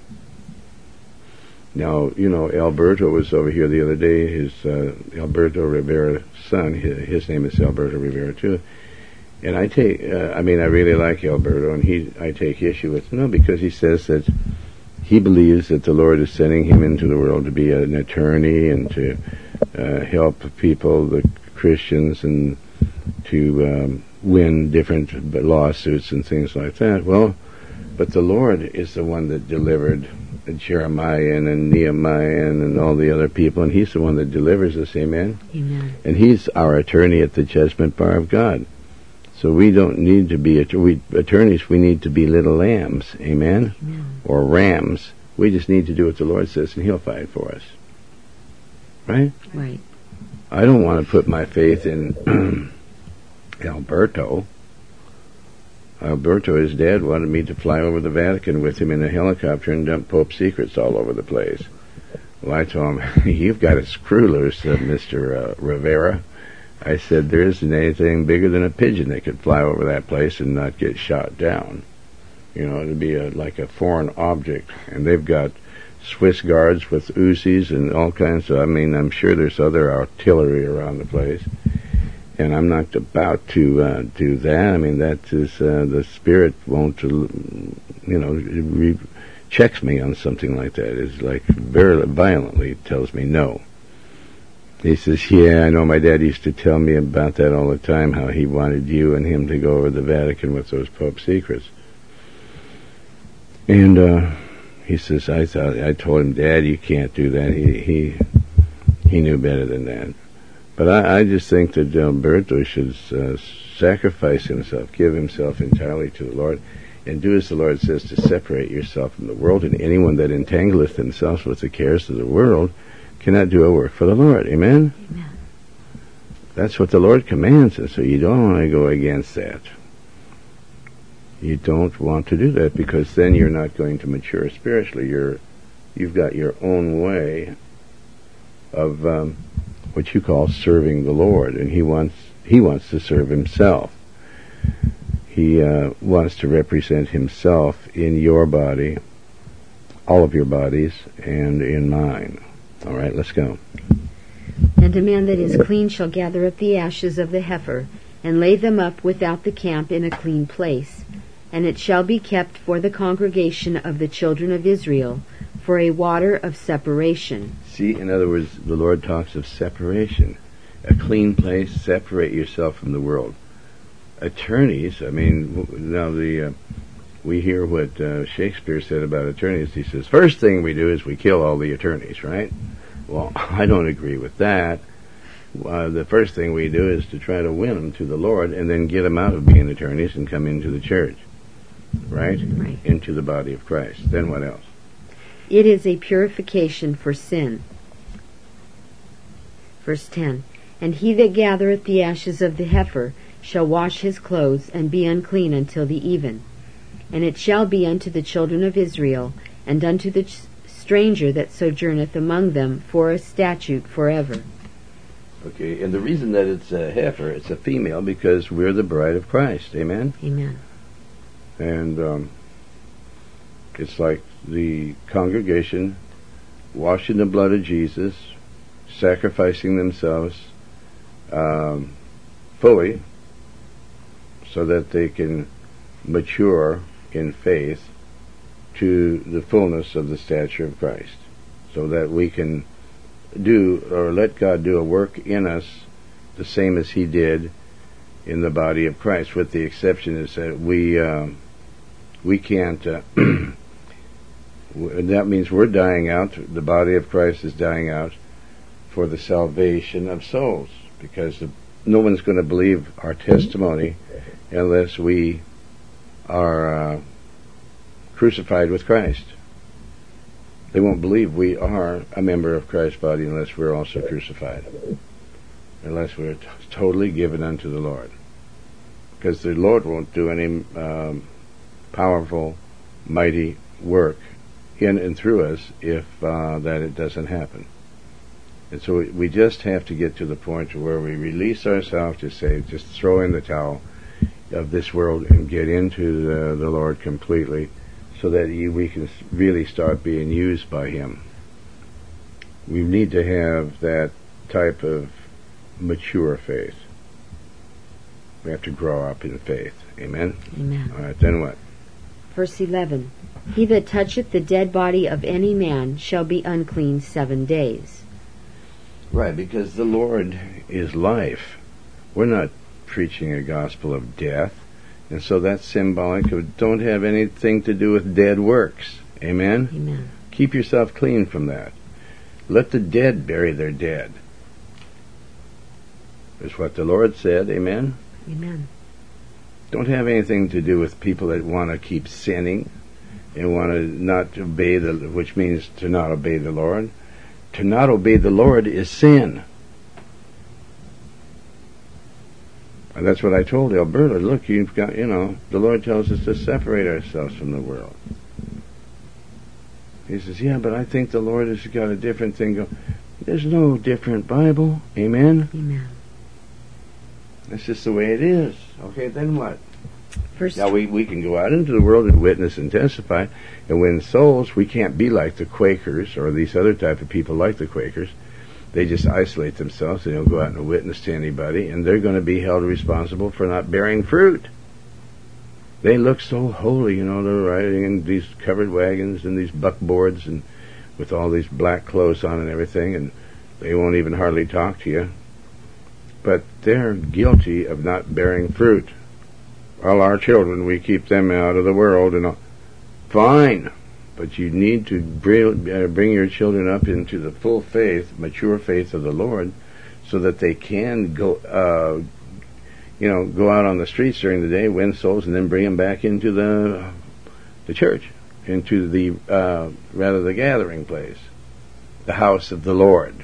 Now, you know, Alberto was over here the other day. His uh, Alberto Rivera's son, his, his name is Alberto Rivera too. And I take, uh, I mean, I really like Alberto, and he, I take issue with him, no, because he says that he believes that the Lord is sending him into the world to be an attorney and to uh, help people, the Christians, and to um, win different lawsuits and things like that. Well, but the Lord is the one that delivered Jeremiah and, and Nehemiah and, and all the other people, and He's the one that delivers us. Amen? Amen. And He's our attorney at the judgment bar of God. So we don't need to be att- we, attorneys. We need to be little lambs. Amen? Amen. Or rams. We just need to do what the Lord says, and He'll fight for us. Right? Right. I don't want to put my faith in Alberto. Alberto, his dad, wanted me to fly over the Vatican with him in a helicopter and dump Pope secrets all over the place. Well, I told him, you've got a screw loose, uh, Mister Uh, Rivera. I said, there isn't anything bigger than a pigeon that could fly over that place and not get shot down. You know, it'd be a, like a foreign object. And they've got Swiss guards with Uzis and all kinds of, I mean, I'm sure there's other artillery around the place. And I'm not about to uh, do that. I mean, that is, uh, the spirit won't, you know, re- checks me on something like that. It's like very violently tells me no. He says, yeah, I know my dad used to tell me about that all the time, how he wanted you and him to go over the Vatican with those Pope secrets. And uh, he says, I thought, I told him, Dad, you can't do that. He he, he knew better than that. But I, I just think that Alberto should uh, sacrifice himself, give himself entirely to the Lord, and do as the Lord says, to separate yourself from the world. And anyone that entangleth himself with the cares of the world cannot do a work for the Lord. Amen? Amen. That's what the Lord commands us, so you don't want to go against that. You don't want to do that, because then you're not going to mature spiritually. You're, you've got your own way of um, what you call serving the Lord, and He wants He wants to serve Himself. He uh, wants to represent Himself in your body, all of your bodies, and in mine. All right, let's go. And a man that is clean shall gather up the ashes of the heifer, and lay them up without the camp in a clean place. And it shall be kept for the congregation of the children of Israel, for a water of separation. See, in other words, the Lord talks of separation. A clean place, separate yourself from the world. Attorneys, I mean, now the uh, we hear what uh, Shakespeare said about attorneys. He says, first thing we do is we kill all the attorneys, right? Well, I don't agree with that. Uh, the first thing we do is to try to win them to the Lord, and then get them out of being attorneys and come into the church, right? Right. Into the body of Christ. Then what else? It is a purification for sin. Verse ten. And he that gathereth the ashes of the heifer shall wash his clothes, and be unclean until the even. And it shall be unto the children of Israel, and unto the ch- stranger that sojourneth among them, for a statute forever. Okay, and the reason that it's a heifer, it's a female, because we're the bride of Christ. Amen? Amen. And um, it's like the congregation washing the blood of Jesus, sacrificing themselves um, fully, so that they can mature in faith to the fullness of the stature of Christ, so that we can do, or let God do a work in us the same as He did in the body of Christ, with the exception is that we uh, we can't uh, that means we're dying out, the body of Christ is dying out for the salvation of souls, because the, no one's going to believe our testimony unless we are uh, crucified with Christ. They won't believe we are a member of Christ's body unless we're also crucified, unless we're t- totally given unto the Lord. Because the Lord won't do any um, powerful, mighty work in and through us if uh, that it doesn't happen. And so we just have to get to the point where we release ourselves to say, just throw in the towel of this world and get into the, the Lord completely, so that you, we can really start being used by Him. We need to have that type of mature faith. We have to grow up in faith. Amen? Amen. All right, then what? Verse eleven. He that toucheth the dead body of any man shall be unclean seven days. Right, because the Lord is life. We're not preaching a gospel of death. And so that's symbolic of don't have anything to do with dead works. Amen? Amen. Keep yourself clean from that. Let the dead bury their dead. That's what the Lord said. Amen? Amen. Don't have anything to do with people that want to keep sinning and want to not obey the, which means to not obey the Lord. To not obey the Lord is sin. And that's what I told Alberta. Look, you've got, you know, the Lord tells us to separate ourselves from the world. He says, yeah, but I think the Lord has got a different thing going. There's no different Bible. Amen? Amen. That's just the way it is. Okay, then what? Verse Now, we, we can go out into the world and witness and testify and win souls. We can't be like the Quakers or these other type of people like the Quakers. They just isolate themselves. They don't go out and witness to anybody, and they're going to be held responsible for not bearing fruit. They look so holy, you know. They're riding in these covered wagons and these buckboards and with all these black clothes on and everything, and they won't even hardly talk to you. But they're guilty of not bearing fruit. All our children, we keep them out of the world, and all. Fine. But you need to bring, uh, bring your children up into the full faith, mature faith of the Lord, so that they can go, uh, you know, go out on the streets during the day, win souls, and then bring them back into the the church, into the uh, rather the gathering place, the house of the Lord,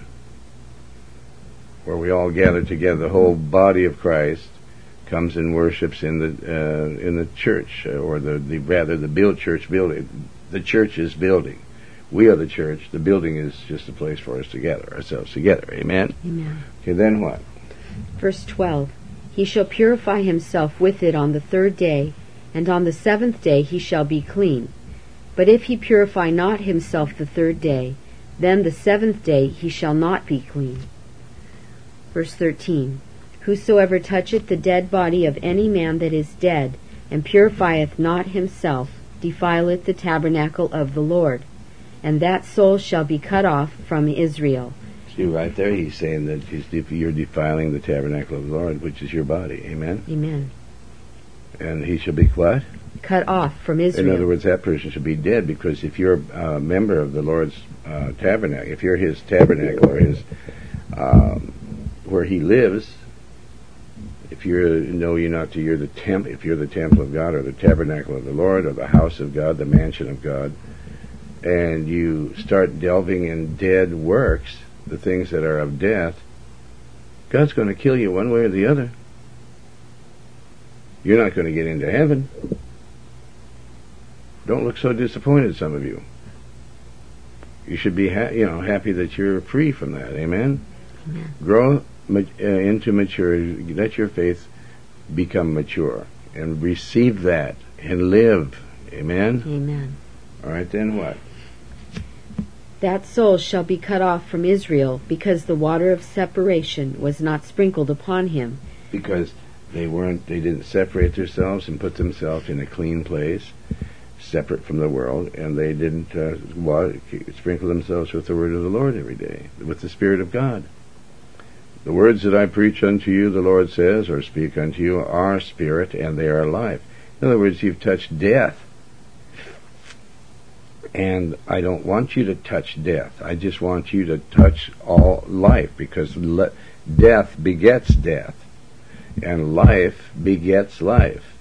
where we all gather together. The whole body of Christ comes and worships in the uh, in the church, or the, the rather the build church building. The church is building. We are the church. The building is just a place for us to gather ourselves together. Amen? Amen. Okay, then what? Verse twelve. He shall purify himself with it on the third day, and on the seventh day he shall be clean. But if he purify not himself the third day, then the seventh day he shall not be clean. Verse thirteen. Whosoever toucheth the dead body of any man that is dead, and purifieth not himself, defileth the tabernacle of the Lord, and that soul shall be cut off from Israel. See, right there he's saying that he's def- you're defiling the tabernacle of the Lord, which is your body. Amen? Amen. And he shall be what? Cut off from Israel. In other words, that person should be dead, because if you're a member of the Lord's uh, tabernacle, if you're his tabernacle or his um, where he lives, if you know you're not to, you're the temp, if you're the temple of God or the tabernacle of the Lord or the house of God, the mansion of God, and you start delving in dead works, the things that are of death, God's going to kill you one way or the other. You're not going to get into heaven. Don't look so disappointed, some of you. You should be, ha- you know, happy that you're free from that. Amen. Amen. Grow ma- uh, into maturity. Let your faith become mature and receive that and live. Amen. Amen. All right, then what? That soul shall be cut off from Israel, because the water of separation was not sprinkled upon him. Because they weren't, they didn't separate themselves and put themselves in a clean place, separate from the world, and they didn't uh, water, sprinkle themselves with the word of the Lord every day, with the Spirit of God. The words that I preach unto you, the Lord says, or speak unto you, are spirit, and they are life. In other words, you've touched death. And I don't want you to touch death. I just want you to touch all life, because le- death begets death, and life begets life.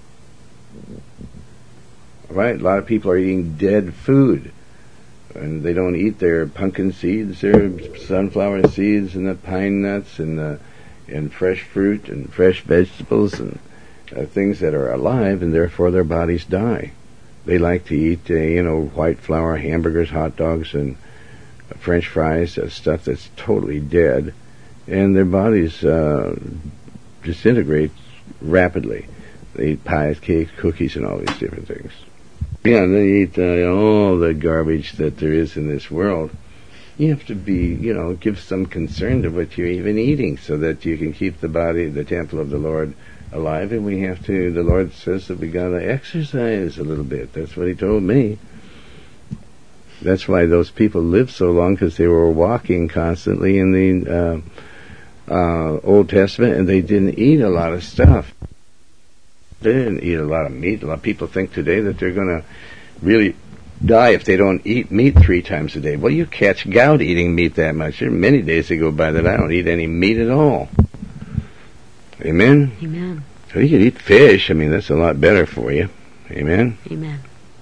Right? A lot of people are eating dead food, and they don't eat their pumpkin seeds, their sunflower seeds, and the pine nuts, and the, and fresh fruit, and fresh vegetables, and uh, things that are alive, and therefore their bodies die. They like to eat, uh, you know, white flour hamburgers, hot dogs, and uh, French fries, uh, stuff that's totally dead, and their bodies uh, disintegrate rapidly. They eat pies, cakes, cookies, and all these different things. Yeah, and they eat uh, all the garbage that there is in this world. You have to be, you know, give some concern to what you're even eating, so that you can keep the body, the temple of the Lord, alive. And we have to, the Lord says that we gotta exercise a little bit. That's what he told me. That's why those people lived so long, because they were walking constantly in the uh, uh, Old Testament, and they didn't eat a lot of stuff. They didn't eat a lot of meat. A lot of people think today that they're gonna really die if they don't eat meat three times a day. Well, you catch gout eating meat that much. There are many days that go by that I don't eat any meat at all. Amen? Amen. So you can eat fish. I mean, that's a lot better for you. Amen? Amen.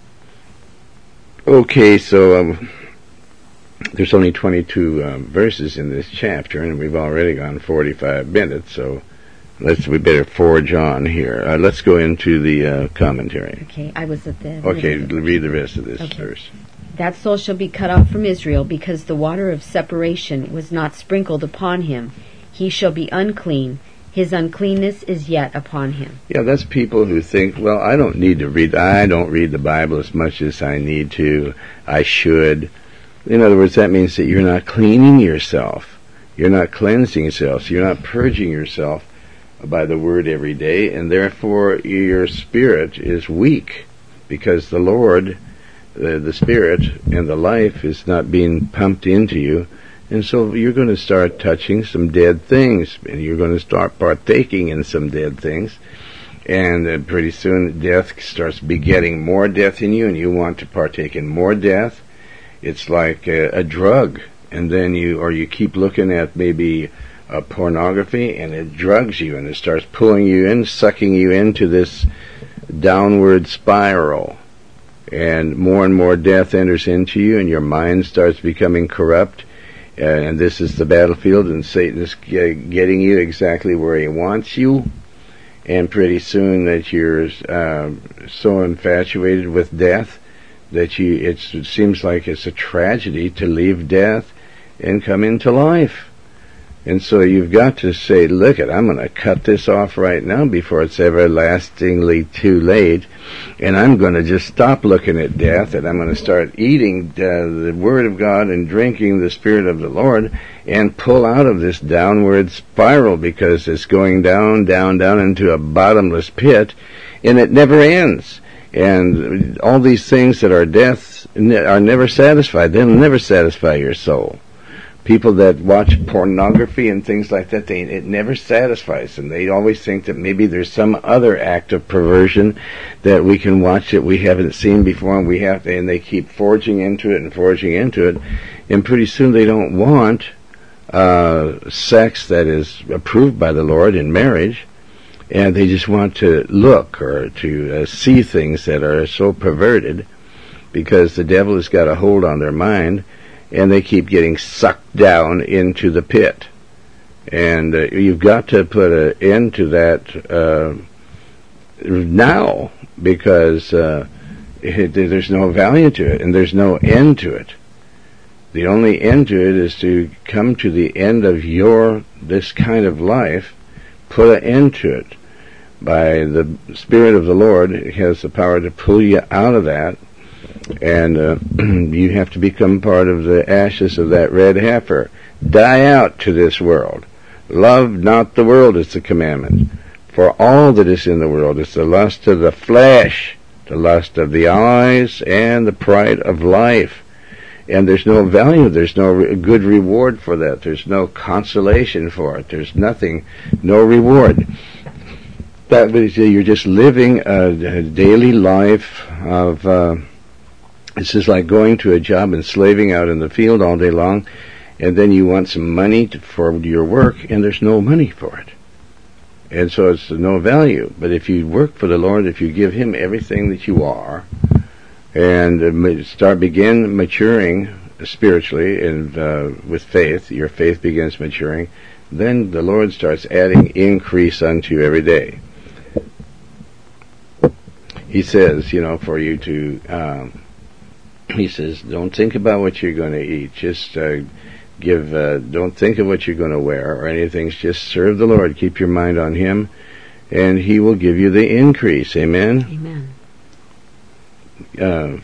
Okay, so um, there's only twenty-two um, verses in this chapter, and we've already gone forty-five minutes, so let's we better forge on here. Uh, let's go into the uh, commentary. Okay, I was at the... Okay, read the rest of this okay. verse. That soul shall be cut off from Israel, because the water of separation was not sprinkled upon him. He shall be unclean. His uncleanness is yet upon him. Yeah, that's people who think, well, I don't need to read, I don't read the Bible as much as I need to. I should. In other words, that means that you're not cleaning yourself. You're not cleansing yourself. You're not purging yourself by the Word every day, and therefore your spirit is weak, because the Lord... The, the spirit and the life is not being pumped into you, and so you're going to start touching some dead things, and you're going to start partaking in some dead things, and uh, pretty soon death starts begetting more death in you, and you want to partake in more death. It's like a, a drug, and then you, or you keep looking at maybe uh, pornography, and it drugs you, and it starts pulling you in, sucking you into this downward spiral. And more and more death enters into you, and your mind starts becoming corrupt. Uh, and this is the battlefield, and Satan is g- getting you exactly where he wants you. And pretty soon that you're uh, so infatuated with death that you it's, it seems like it's a tragedy to leave death and come into life. And so you've got to say, look it, I'm going to cut this off right now before it's everlastingly too late. And I'm going to just stop looking at death, and I'm going to start eating uh, the Word of God and drinking the Spirit of the Lord, and pull out of this downward spiral, because it's going down, down, down into a bottomless pit, and it never ends. And all these things that are deaths are never satisfied. They'll never satisfy your soul. People that watch pornography and things like that, they, it never satisfies them. They always think that maybe there's some other act of perversion that we can watch that we haven't seen before, and we have to, and they keep forging into it and forging into it, and pretty soon they don't want uh, sex that is approved by the Lord in marriage, and they just want to look or to uh, see things that are so perverted, because the devil has got a hold on their mind, and they keep getting sucked down into the pit. And uh, you've got to put an end to that uh, now, because uh, it, there's no value to it, and there's no end to it. The only end to it is to come to the end of your, this kind of life, put an end to it. By the Spirit of the Lord, it has the power to pull you out of that, and uh, you have to become part of the ashes of that red heifer. Die out to this world. Love not the world is the commandment. For all that is in the world is the lust of the flesh, the lust of the eyes, and the pride of life. And there's no value, there's no re- good reward for that. There's no consolation for it. There's nothing, no reward. That means you're just living a, a daily life of... Uh, This is like going to a job and slaving out in the field all day long, and then you want some money to, for your work, and there's no money for it. And so it's no value. But if you work for the Lord, if you give Him everything that you are, and uh, start begin maturing spiritually and uh, with faith, your faith begins maturing, then the Lord starts adding increase unto you every day. He says, you know, for you to... Um, He says, don't think about what you're going to eat. Just uh, give. Uh, don't think of what you're going to wear or anything. Just serve the Lord. Keep your mind on Him, and He will give you the increase. Amen? Amen. Uh,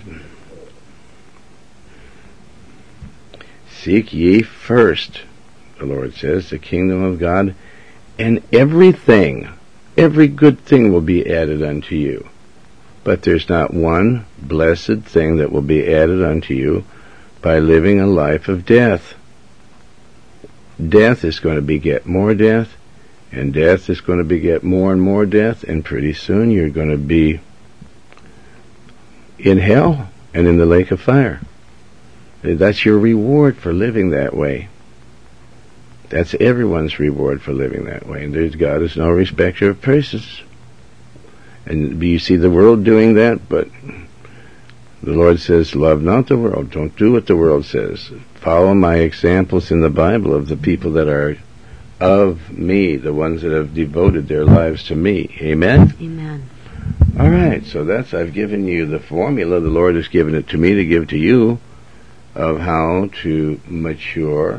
Seek ye first, the Lord says, the kingdom of God, and everything, every good thing will be added unto you. But there's not one blessed thing that will be added unto you by living a life of death. Death is going to beget more death, and death is going to beget more and more death, and pretty soon you're going to be in hell and in the lake of fire. That's your reward for living that way. That's everyone's reward for living that way. And there's God is no respecter of persons. And you see the world doing that, but the Lord says, love not the world. Don't do what the world says. Follow my examples in the Bible of the people that are of me, the ones that have devoted their lives to me. Amen? Amen. All right, so that's, I've given you the formula. The Lord has given it to me to give to you of how to mature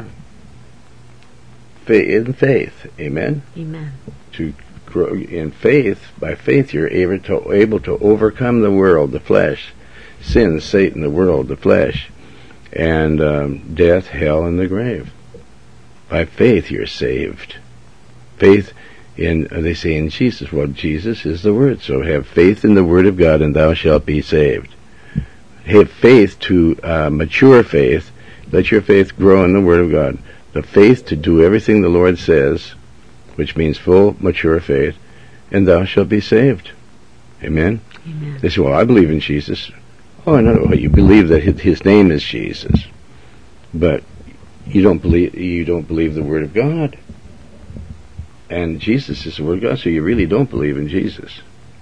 in faith. Amen? Amen. To grow in faith, by faith you're able to, able to overcome the world, the flesh, sin, Satan, the world, the flesh, and um, death, hell, and the grave. By faith you're saved. Faith in, they say in Jesus. Well, Jesus is the Word, so have faith in the Word of God and thou shalt be saved. Have faith to uh, mature faith. Let your faith grow in the Word of God. The faith to do everything the Lord says, which means full, mature faith, and thou shalt be saved. Amen? Amen. They say, well, I believe in Jesus. Oh, no, you believe that his name is Jesus. But you don't believe you don't believe the Word of God. And Jesus is the Word of God, so you really don't believe in Jesus.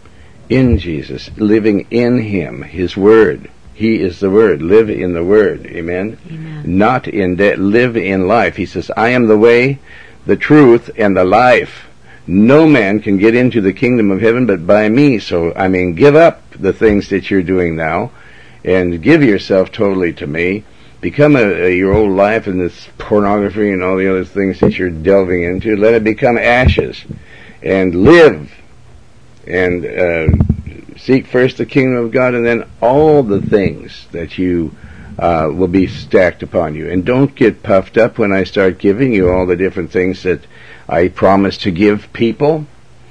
In Jesus, living in Him, His Word. He is the Word. Live in the Word. Amen? Amen. Not in death. Live in life. He says, I am the way, the truth, and the life. No man can get into the kingdom of heaven but by me. So, I mean, give up the things that you're doing now and give yourself totally to me. Become a, a, your old life and this pornography and all the other things that you're delving into. Let it become ashes. And live. And uh, seek first the kingdom of God, and then all the things that you uh, will be stacked upon you. And don't get puffed up when I start giving you all the different things that I promise to give people.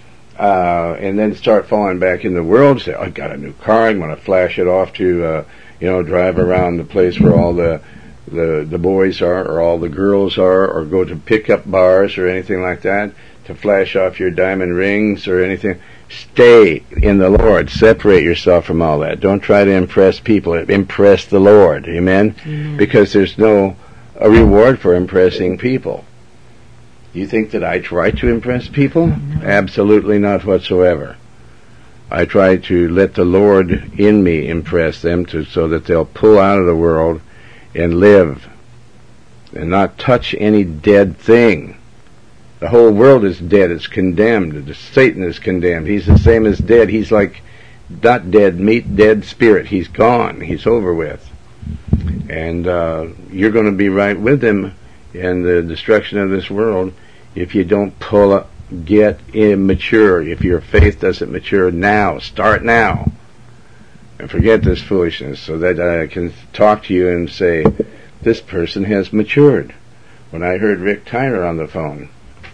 Uh, and then start falling back in the world. Say, oh, I got a new car. I'm going to flash it off to... Uh, You know, drive around the place where all the, the the boys are, or all the girls are, or go to pickup bars or anything like that to flash off your diamond rings or anything. Stay in the Lord. Separate yourself from all that. Don't try to impress people. Impress the Lord. Amen? Amen. Because there's no a reward for impressing people. You think that I try to impress people? No. Absolutely not whatsoever. I try to let the Lord in me impress them to, so that they'll pull out of the world and live and not touch any dead thing. The whole world is dead. It's condemned. Satan is condemned. He's the same as dead. He's like not dead meat, dead spirit. He's gone. He's over with. And uh, you're going to be right with him in the destruction of this world if you don't pull up. Get immature. If your faith doesn't mature now, start now. And forget this foolishness so that I can talk to you and say, this person has matured. When I heard Rick Tyner on the phone,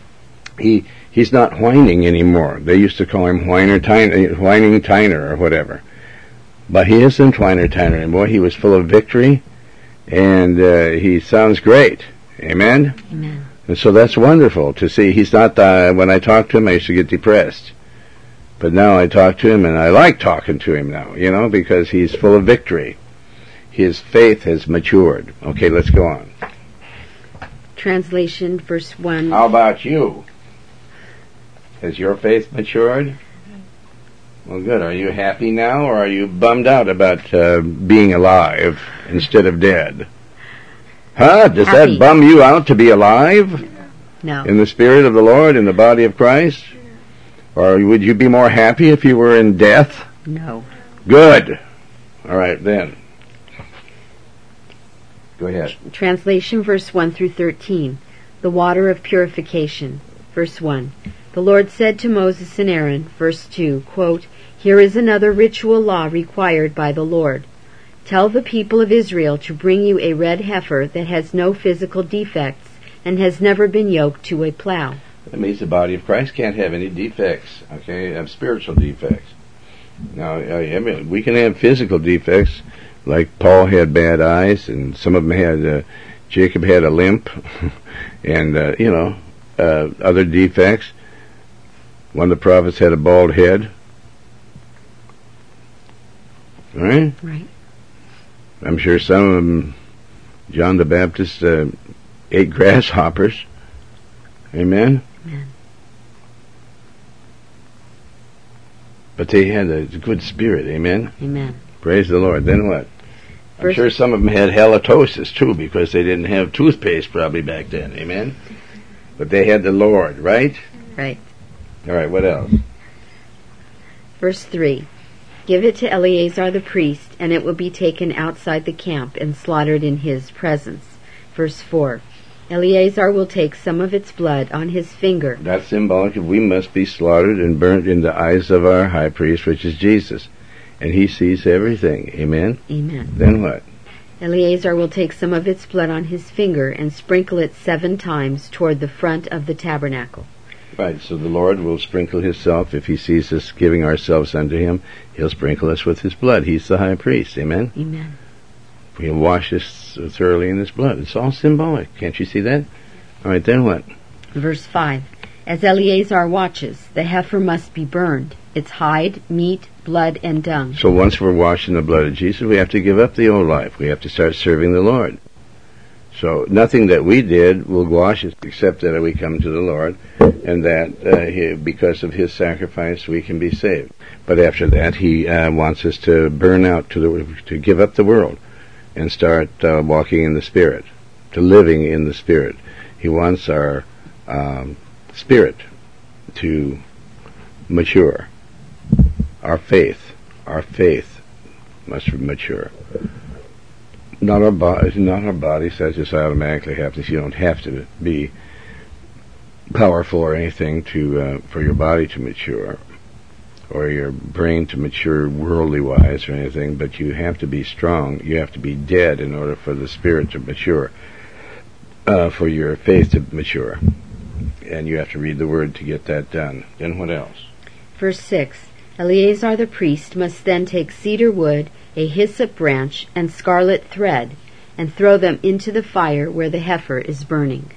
he he's not whining anymore. They used to call him Whiner Tyner, Whining Tyner or whatever. But he isn't Whiner Tyner anymore. He was full of victory, and uh, he sounds great. Amen? Amen. And so that's wonderful to see. He's not, uh, when I talk to him, I used to get depressed. But now I talk to him, and I like talking to him now, you know, because he's full of victory. His faith has matured. Okay, let's go on. Translation, verse one. How about you? Has your faith matured? Well, good. Are you happy now, or are you bummed out about uh, being alive instead of dead? Huh? Does Happy. that bum you out to be alive? No. In the Spirit of the Lord, in the body of Christ? Or would you be more happy if you were in death? No. Good. All right, then. Go ahead. Translation, verse one through thirteen. The water of purification. Verse one. The Lord said to Moses and Aaron, verse two, quote, Here is another ritual law required by the Lord. Tell the people of Israel to bring you a red heifer that has no physical defects and has never been yoked to a plow. That means the body of Christ can't have any defects, okay, have spiritual defects. Now, I mean, we can have physical defects, like Paul had bad eyes, and some of them had, uh, Jacob had a limp, and, uh, you know, uh, other defects. One of the prophets had a bald head. All right? Right. I'm sure some of them, John the Baptist, uh, ate grasshoppers. Amen? Amen. But they had a good spirit. Amen? Amen. Praise the Lord. Then what? I'm Verse- sure some of them had halitosis, too, because they didn't have toothpaste probably back then. Amen? But they had the Lord, right? Right. All right, what else? Verse three. Give it to Eleazar the priest, and it will be taken outside the camp and slaughtered in his presence. Verse four. Eleazar will take some of its blood on his finger. That's symbolic of we must be slaughtered and burnt in the eyes of our high priest, which is Jesus. And he sees everything. Amen? Amen. Then what? Eleazar will take some of its blood on his finger and sprinkle it seven times toward the front of the tabernacle. Right, so the Lord will sprinkle himself. If he sees us giving ourselves unto him, he'll sprinkle us with his blood. He's the high priest. Amen? Amen. He'll wash us thoroughly in his blood. It's all symbolic. Can't you see that? All right, then what? Verse five. As Eleazar watches, the heifer must be burned, its hide, meat, blood, and dung. So once we're washed in the blood of Jesus, we have to give up the old life. We have to start serving the Lord. So nothing that we did will wash us except that we come to the Lord, and that uh, he, because of his sacrifice we can be saved. But after that, he uh, wants us to burn out, to the, to give up the world, and start uh, walking in the Spirit, to living in the Spirit. He wants our um, spirit to mature. Our faith, our faith must mature. Not our bodies, not our bodies. That just automatically happens. You don't have to be powerful or anything to uh, for your body to mature, or your brain to mature worldly wise or anything. But you have to be strong. You have to be dead in order for the spirit to mature, uh, for your faith to mature, and you have to read the Word to get that done. Then what else? Verse six. Eleazar the priest must then take cedar wood, a hyssop branch, and scarlet thread, and throw them into the fire where the heifer is burning.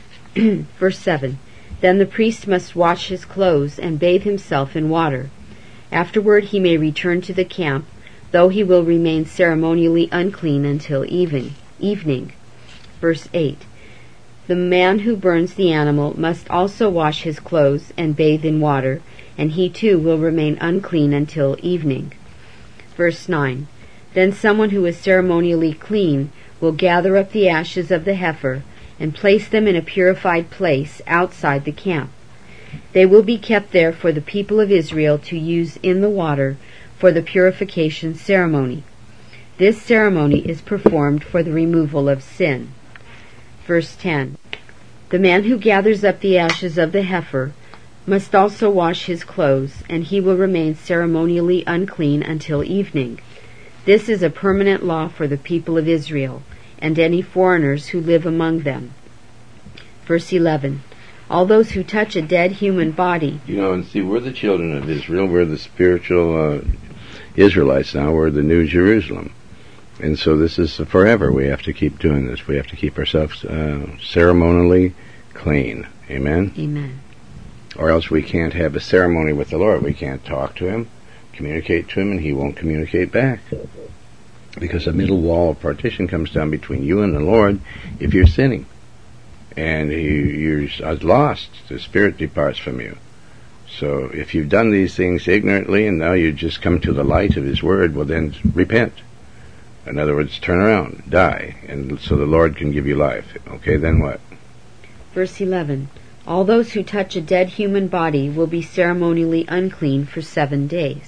Verse seven. Then the priest must wash his clothes and bathe himself in water. Afterward he may return to the camp, though he will remain ceremonially unclean until even, evening. Verse eight. The man who burns the animal must also wash his clothes and bathe in water, and he too will remain unclean until evening. Verse nine. Then someone who is ceremonially clean will gather up the ashes of the heifer and place them in a purified place outside the camp. They will be kept there for the people of Israel to use in the water for the purification ceremony. This ceremony is performed for the removal of sin. Verse ten. The man who gathers up the ashes of the heifer must also wash his clothes, and he will remain ceremonially unclean until evening. This is a permanent law for the people of Israel, and any foreigners who live among them. Verse eleven. All those who touch a dead human body... You know, and see, we're the children of Israel. We're the spiritual uh, Israelites now. We're the New Jerusalem. And so this is forever. We have to keep doing this. We have to keep ourselves uh, ceremonially clean. Amen? Amen. Or else we can't have a ceremony with the Lord. We can't talk to him, communicate to him, and he won't communicate back. Because a middle wall of partition comes down between you and the Lord if you're sinning. And you, you're lost. The Spirit departs from you. So if you've done these things ignorantly and now you just come to the light of his word, well then repent. In other words, turn around, die, and so the Lord can give you life. Okay, then what? Verse eleven. All those who touch a dead human body will be ceremonially unclean for seven days.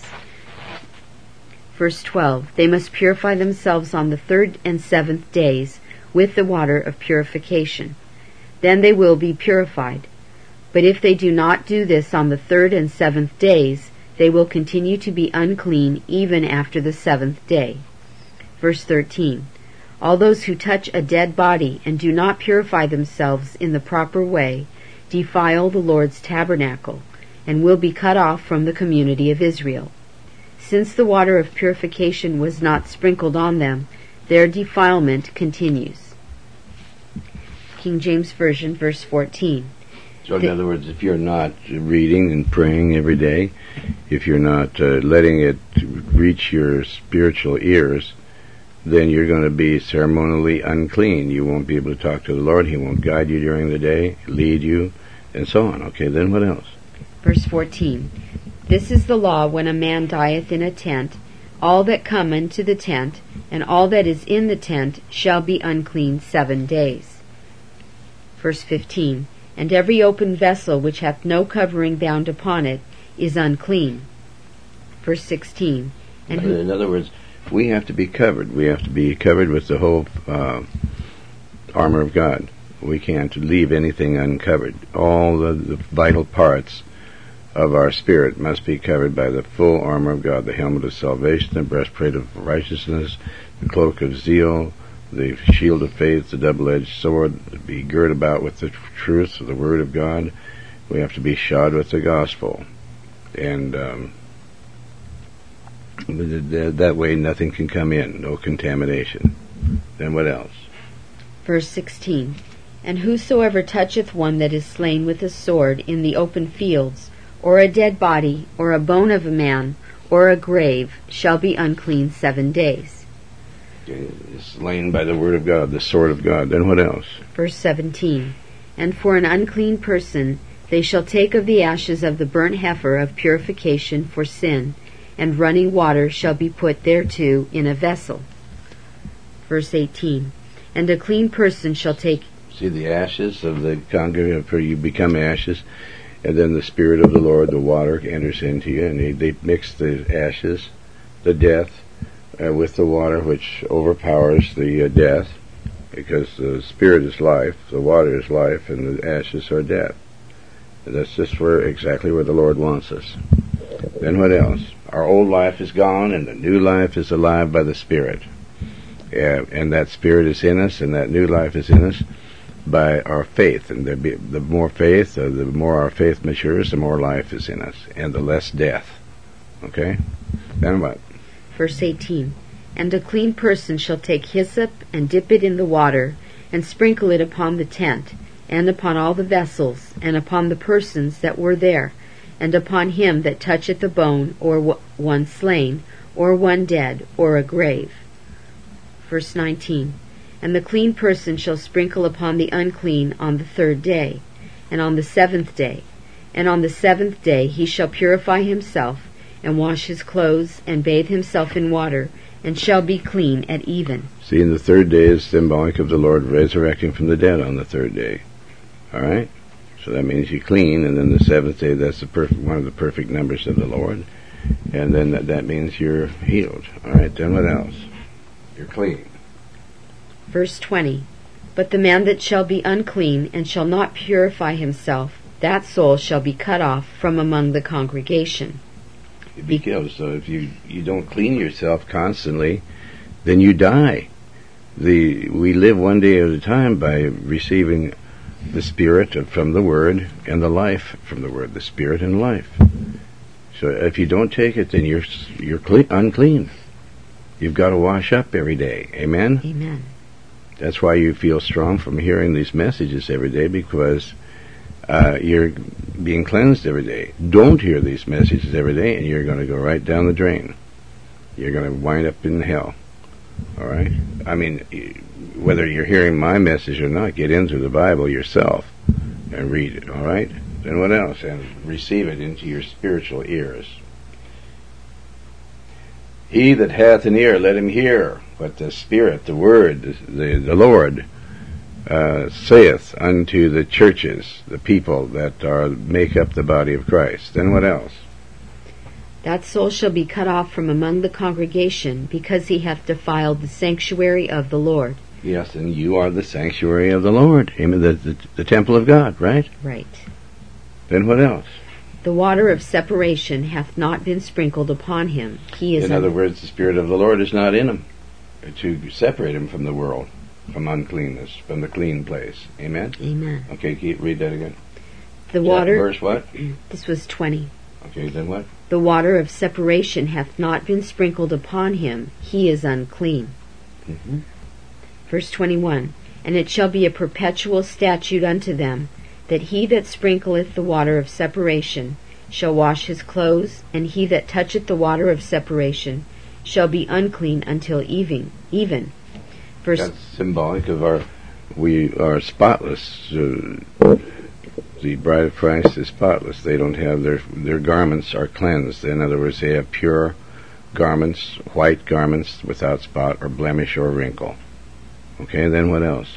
Verse twelve. They must purify themselves on the third and seventh days with the water of purification. Then they will be purified. But if they do not do this on the third and seventh days, they will continue to be unclean even after the seventh day. Verse thirteen. All those who touch a dead body and do not purify themselves in the proper way defile the Lord's tabernacle, and will be cut off from the community of Israel. Since the water of purification was not sprinkled on them, their defilement continues. King James Version, verse fourteen. So in other words, if you're not reading and praying every day, if you're not uh, letting it reach your spiritual ears, then you're going to be ceremonially unclean. You won't be able to talk to the Lord. He won't guide you during the day, lead you, and so on. Okay, then what else? Verse fourteen. This is the law when a man dieth in a tent. All that come into the tent, and all that is in the tent, shall be unclean seven days. Verse fifteen. And every open vessel which hath no covering bound upon it is unclean. Verse sixteen. And who, in other words, we have to be covered. We have to be covered with the whole uh, armor of God. We can't leave anything uncovered. All the, the vital parts of our spirit must be covered by the full armor of God, the helmet of salvation, the breastplate of righteousness, the cloak of zeal, the shield of faith, the double-edged sword, to be girt about with the truth of the Word of God. We have to be shod with the gospel. And um, that way nothing can come in, no contamination. Then what else? Verse sixteen. And whosoever toucheth one that is slain with a sword in the open fields, or a dead body, or a bone of a man, or a grave, shall be unclean seven days. Okay, slain by the word of God, the sword of God. Then what else? Verse seventeen. And for an unclean person they shall take of the ashes of the burnt heifer of purification for sin, and running water shall be put thereto in a vessel. Verse eighteen. And a clean person shall take... See, the ashes of the congregation, you become ashes, and then the Spirit of the Lord, the water, enters into you, and they, they mix the ashes, the death, uh, with the water, which overpowers the uh, death, because the Spirit is life, the water is life, and the ashes are death. And that's just where exactly where the Lord wants us. Then what else? Our old life is gone, and the new life is alive by the Spirit. Uh, and that Spirit is in us, and that new life is in us by our faith. And the, the more faith, uh, the more our faith matures, the more life is in us, and the less death. Okay? Then what? Verse eighteen. And a clean person shall take hyssop, and dip it in the water, and sprinkle it upon the tent, and upon all the vessels, and upon the persons that were there, and upon him that toucheth a bone, or w- one slain, or one dead, or a grave. Verse nineteen. And the clean person shall sprinkle upon the unclean on the third day, and on the seventh day. And on the seventh day he shall purify himself, and wash his clothes, and bathe himself in water, and shall be clean at even. See, and the third day is symbolic of the Lord resurrecting from the dead on the third day. All right? So that means you're clean, and then the seventh day, that's the perfect, one of the perfect numbers of the Lord. And then that, that means you're healed. All right, then what else? You're clean. Verse twenty. But the man that shall be unclean, and shall not purify himself, that soul shall be cut off from among the congregation. You'll be killed. So if you, you don't clean yourself constantly, then you die. The we live one day at a time by receiving the Spirit of, from the Word, and the life from the Word, the Spirit and life. So if you don't take it, then you're you're clean, unclean. You've got to wash up every day. Amen? Amen. That's why you feel strong from hearing these messages every day, because uh, you're being cleansed every day. Don't hear these messages every day, and you're going to go right down the drain. You're going to wind up in hell. All right? I mean, whether you're hearing my message or not, get into the Bible yourself and read it. All right? Then what else? And receive it into your spiritual ears. He that hath an ear, let him hear what the Spirit, the Word, the, the Lord, uh, saith unto the churches, the people that are make up the body of Christ. Then what else? That soul shall be cut off from among the congregation, because he hath defiled the sanctuary of the Lord. Yes, and you are the sanctuary of the Lord. Amen. The, the, the temple of God, right? Right. Then what else? The water of separation hath not been sprinkled upon him. He is in other words, the Spirit of the Lord is not in him to separate him from the world, from uncleanness, from the clean place. Amen? Amen. Okay, keep, read that again. The water... Verse what? This was twenty. Okay, then what? The water of separation hath not been sprinkled upon him. He is unclean. Mm-hmm. Verse twenty-one. And it shall be a perpetual statute unto them, that he that sprinkleth the water of separation shall wash his clothes, and he that toucheth the water of separation shall be unclean until even. Even. Verse That's symbolic of our, we are spotless. Uh, the bride of Christ is spotless. They don't have their, their garments are cleansed. In other words, they have pure garments, white garments without spot or blemish or wrinkle. Okay, then what else?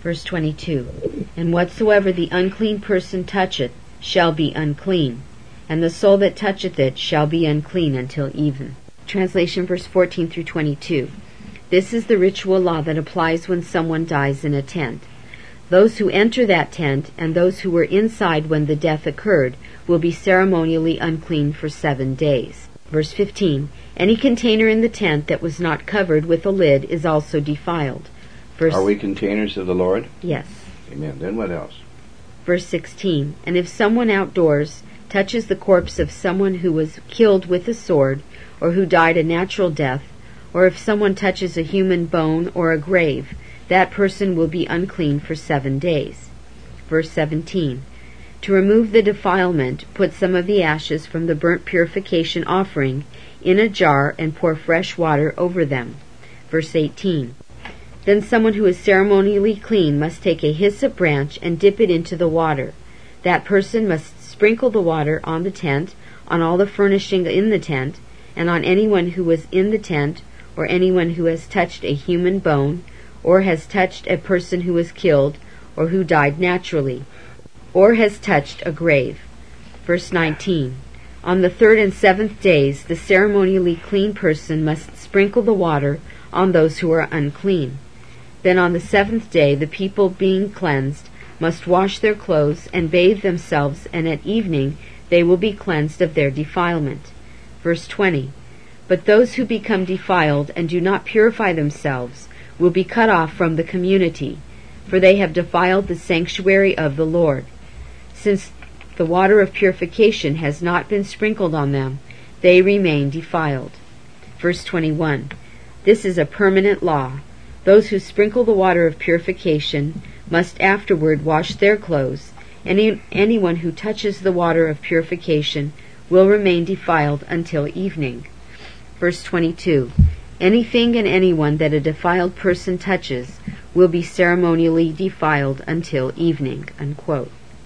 Verse twenty-two, And whatsoever the unclean person toucheth shall be unclean, and the soul that toucheth it shall be unclean until even. Translation verse fourteen through twenty-two. This is the ritual law that applies when someone dies in a tent. Those who enter that tent and those who were inside when the death occurred will be ceremonially unclean for seven days. Verse fifteen. Any container in the tent that was not covered with a lid is also defiled. Verse Are we containers of the Lord? Yes. Amen. Then what else? Verse sixteen. And if someone outdoors touches the corpse of someone who was killed with a sword, or who died a natural death, or if someone touches a human bone or a grave, that person will be unclean for seven days. Verse seventeen. To remove the defilement, put some of the ashes from the burnt purification offering in a jar and pour fresh water over them. Verse eighteen. Then someone who is ceremonially clean must take a hyssop branch and dip it into the water. That person must sprinkle the water on the tent, on all the furnishing in the tent, and on anyone who was in the tent, or anyone who has touched a human bone, or has touched a person who was killed, or who died naturally, or has touched a grave. Verse nineteen. On the third and seventh days the ceremonially clean person must sprinkle the water on those who are unclean. Then on the seventh day the people being cleansed must wash their clothes and bathe themselves, and at evening they will be cleansed of their defilement. Verse twenty. But those who become defiled and do not purify themselves will be cut off from the community, for they have defiled the sanctuary of the Lord. Since the water of purification has not been sprinkled on them, they remain defiled. Verse twenty-one. This is a permanent law. Those who sprinkle the water of purification must afterward wash their clothes. Any, anyone who touches the water of purification will remain defiled until evening. Verse twenty-two. Anything and anyone that a defiled person touches will be ceremonially defiled until evening. Unquote.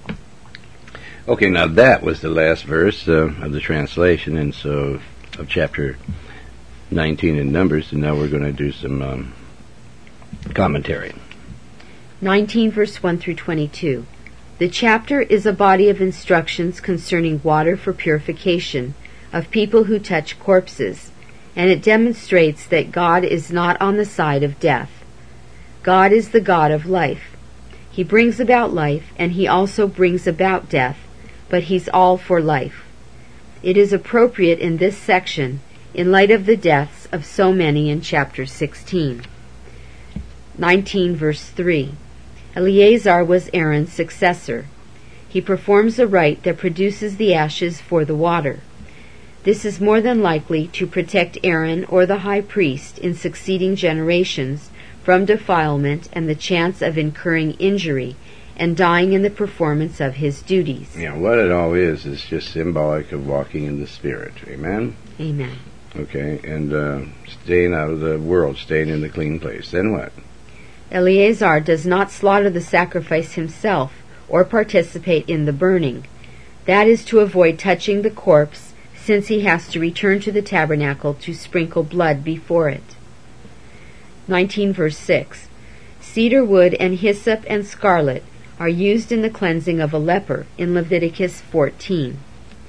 Okay, now that was the last verse uh, of the translation, and so of chapter nineteen in Numbers, and now we're going to do some um, commentary. nineteen verse one through twenty-two. The chapter is a body of instructions concerning water for purification of people who touch corpses, and it demonstrates that God is not on the side of death. God is the God of life. He brings about life, and he also brings about death, but he's all for life. It is appropriate in this section in light of the deaths of so many in chapter sixteen. nineteen verse three. Eleazar was Aaron's successor. He performs a rite that produces the ashes for the water. This is more than likely to protect Aaron or the high priest in succeeding generations from defilement and the chance of incurring injury and dying in the performance of his duties. Yeah, what it all is is just symbolic of walking in the Spirit. Amen? Amen. Okay, and uh, staying out of the world, staying in the clean place. Then what? Eleazar does not slaughter the sacrifice himself or participate in the burning. That is to avoid touching the corpse, since he has to return to the tabernacle to sprinkle blood before it. nineteen verse six. Cedar wood and hyssop and scarlet are used in the cleansing of a leper in Leviticus fourteen.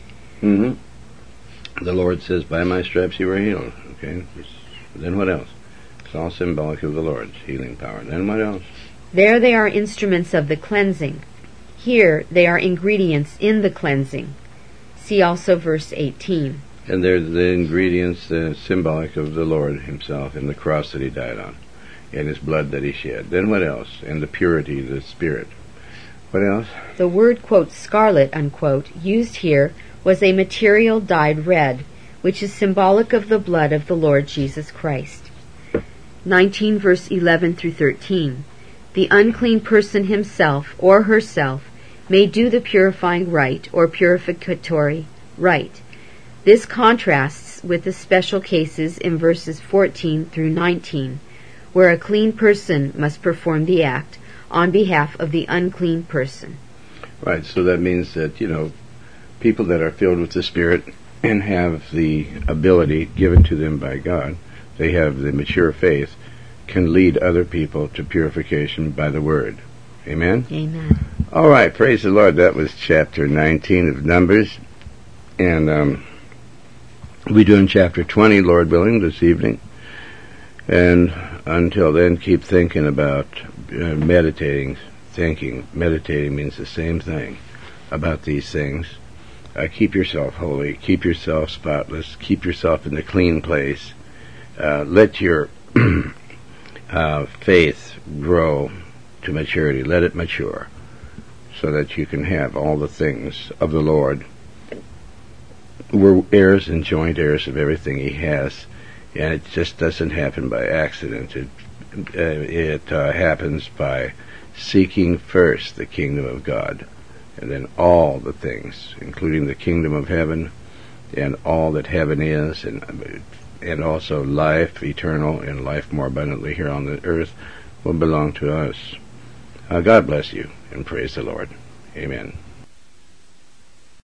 Mm-hmm. The Lord says, by my stripes you were healed. Okay, then what else? It's all symbolic of the Lord's healing power. Then what else? There they are instruments of the cleansing. Here they are ingredients in the cleansing. See also verse eighteen. And they're the ingredients uh, symbolic of the Lord himself and the cross that he died on, and his blood that he shed. Then what else? And the purity of the Spirit. What else? The word, quote, scarlet, unquote, used here was a material dyed red, which is symbolic of the blood of the Lord Jesus Christ. nineteen verse eleven through thirteen. The unclean person himself or herself may do the purifying rite or purificatory rite. This contrasts with the special cases in verses fourteen through nineteen, where a clean person must perform the act on behalf of the unclean person. Right, so that means that, you know, people that are filled with the Spirit and have the ability given to them by God, they have the mature faith, can lead other people to purification by the Word. Amen? Amen. All right, praise the Lord. That was chapter nineteen of Numbers. And um, we'll be doing chapter twenty, Lord willing, this evening. And until then, keep thinking about uh, meditating, thinking. Meditating means the same thing about these things. Uh, keep yourself holy. Keep yourself spotless. Keep yourself in the clean place. Uh, let your uh, faith grow to maturity. Let it mature so that you can have all the things of the Lord. We're heirs and joint heirs of everything He has, and it just doesn't happen by accident. It, uh, it uh, happens by seeking first the kingdom of God, and then all the things, including the kingdom of heaven and all that heaven is, and and also life eternal and life more abundantly here on the earth, will belong to us. Uh, God bless you, and praise the Lord. Amen.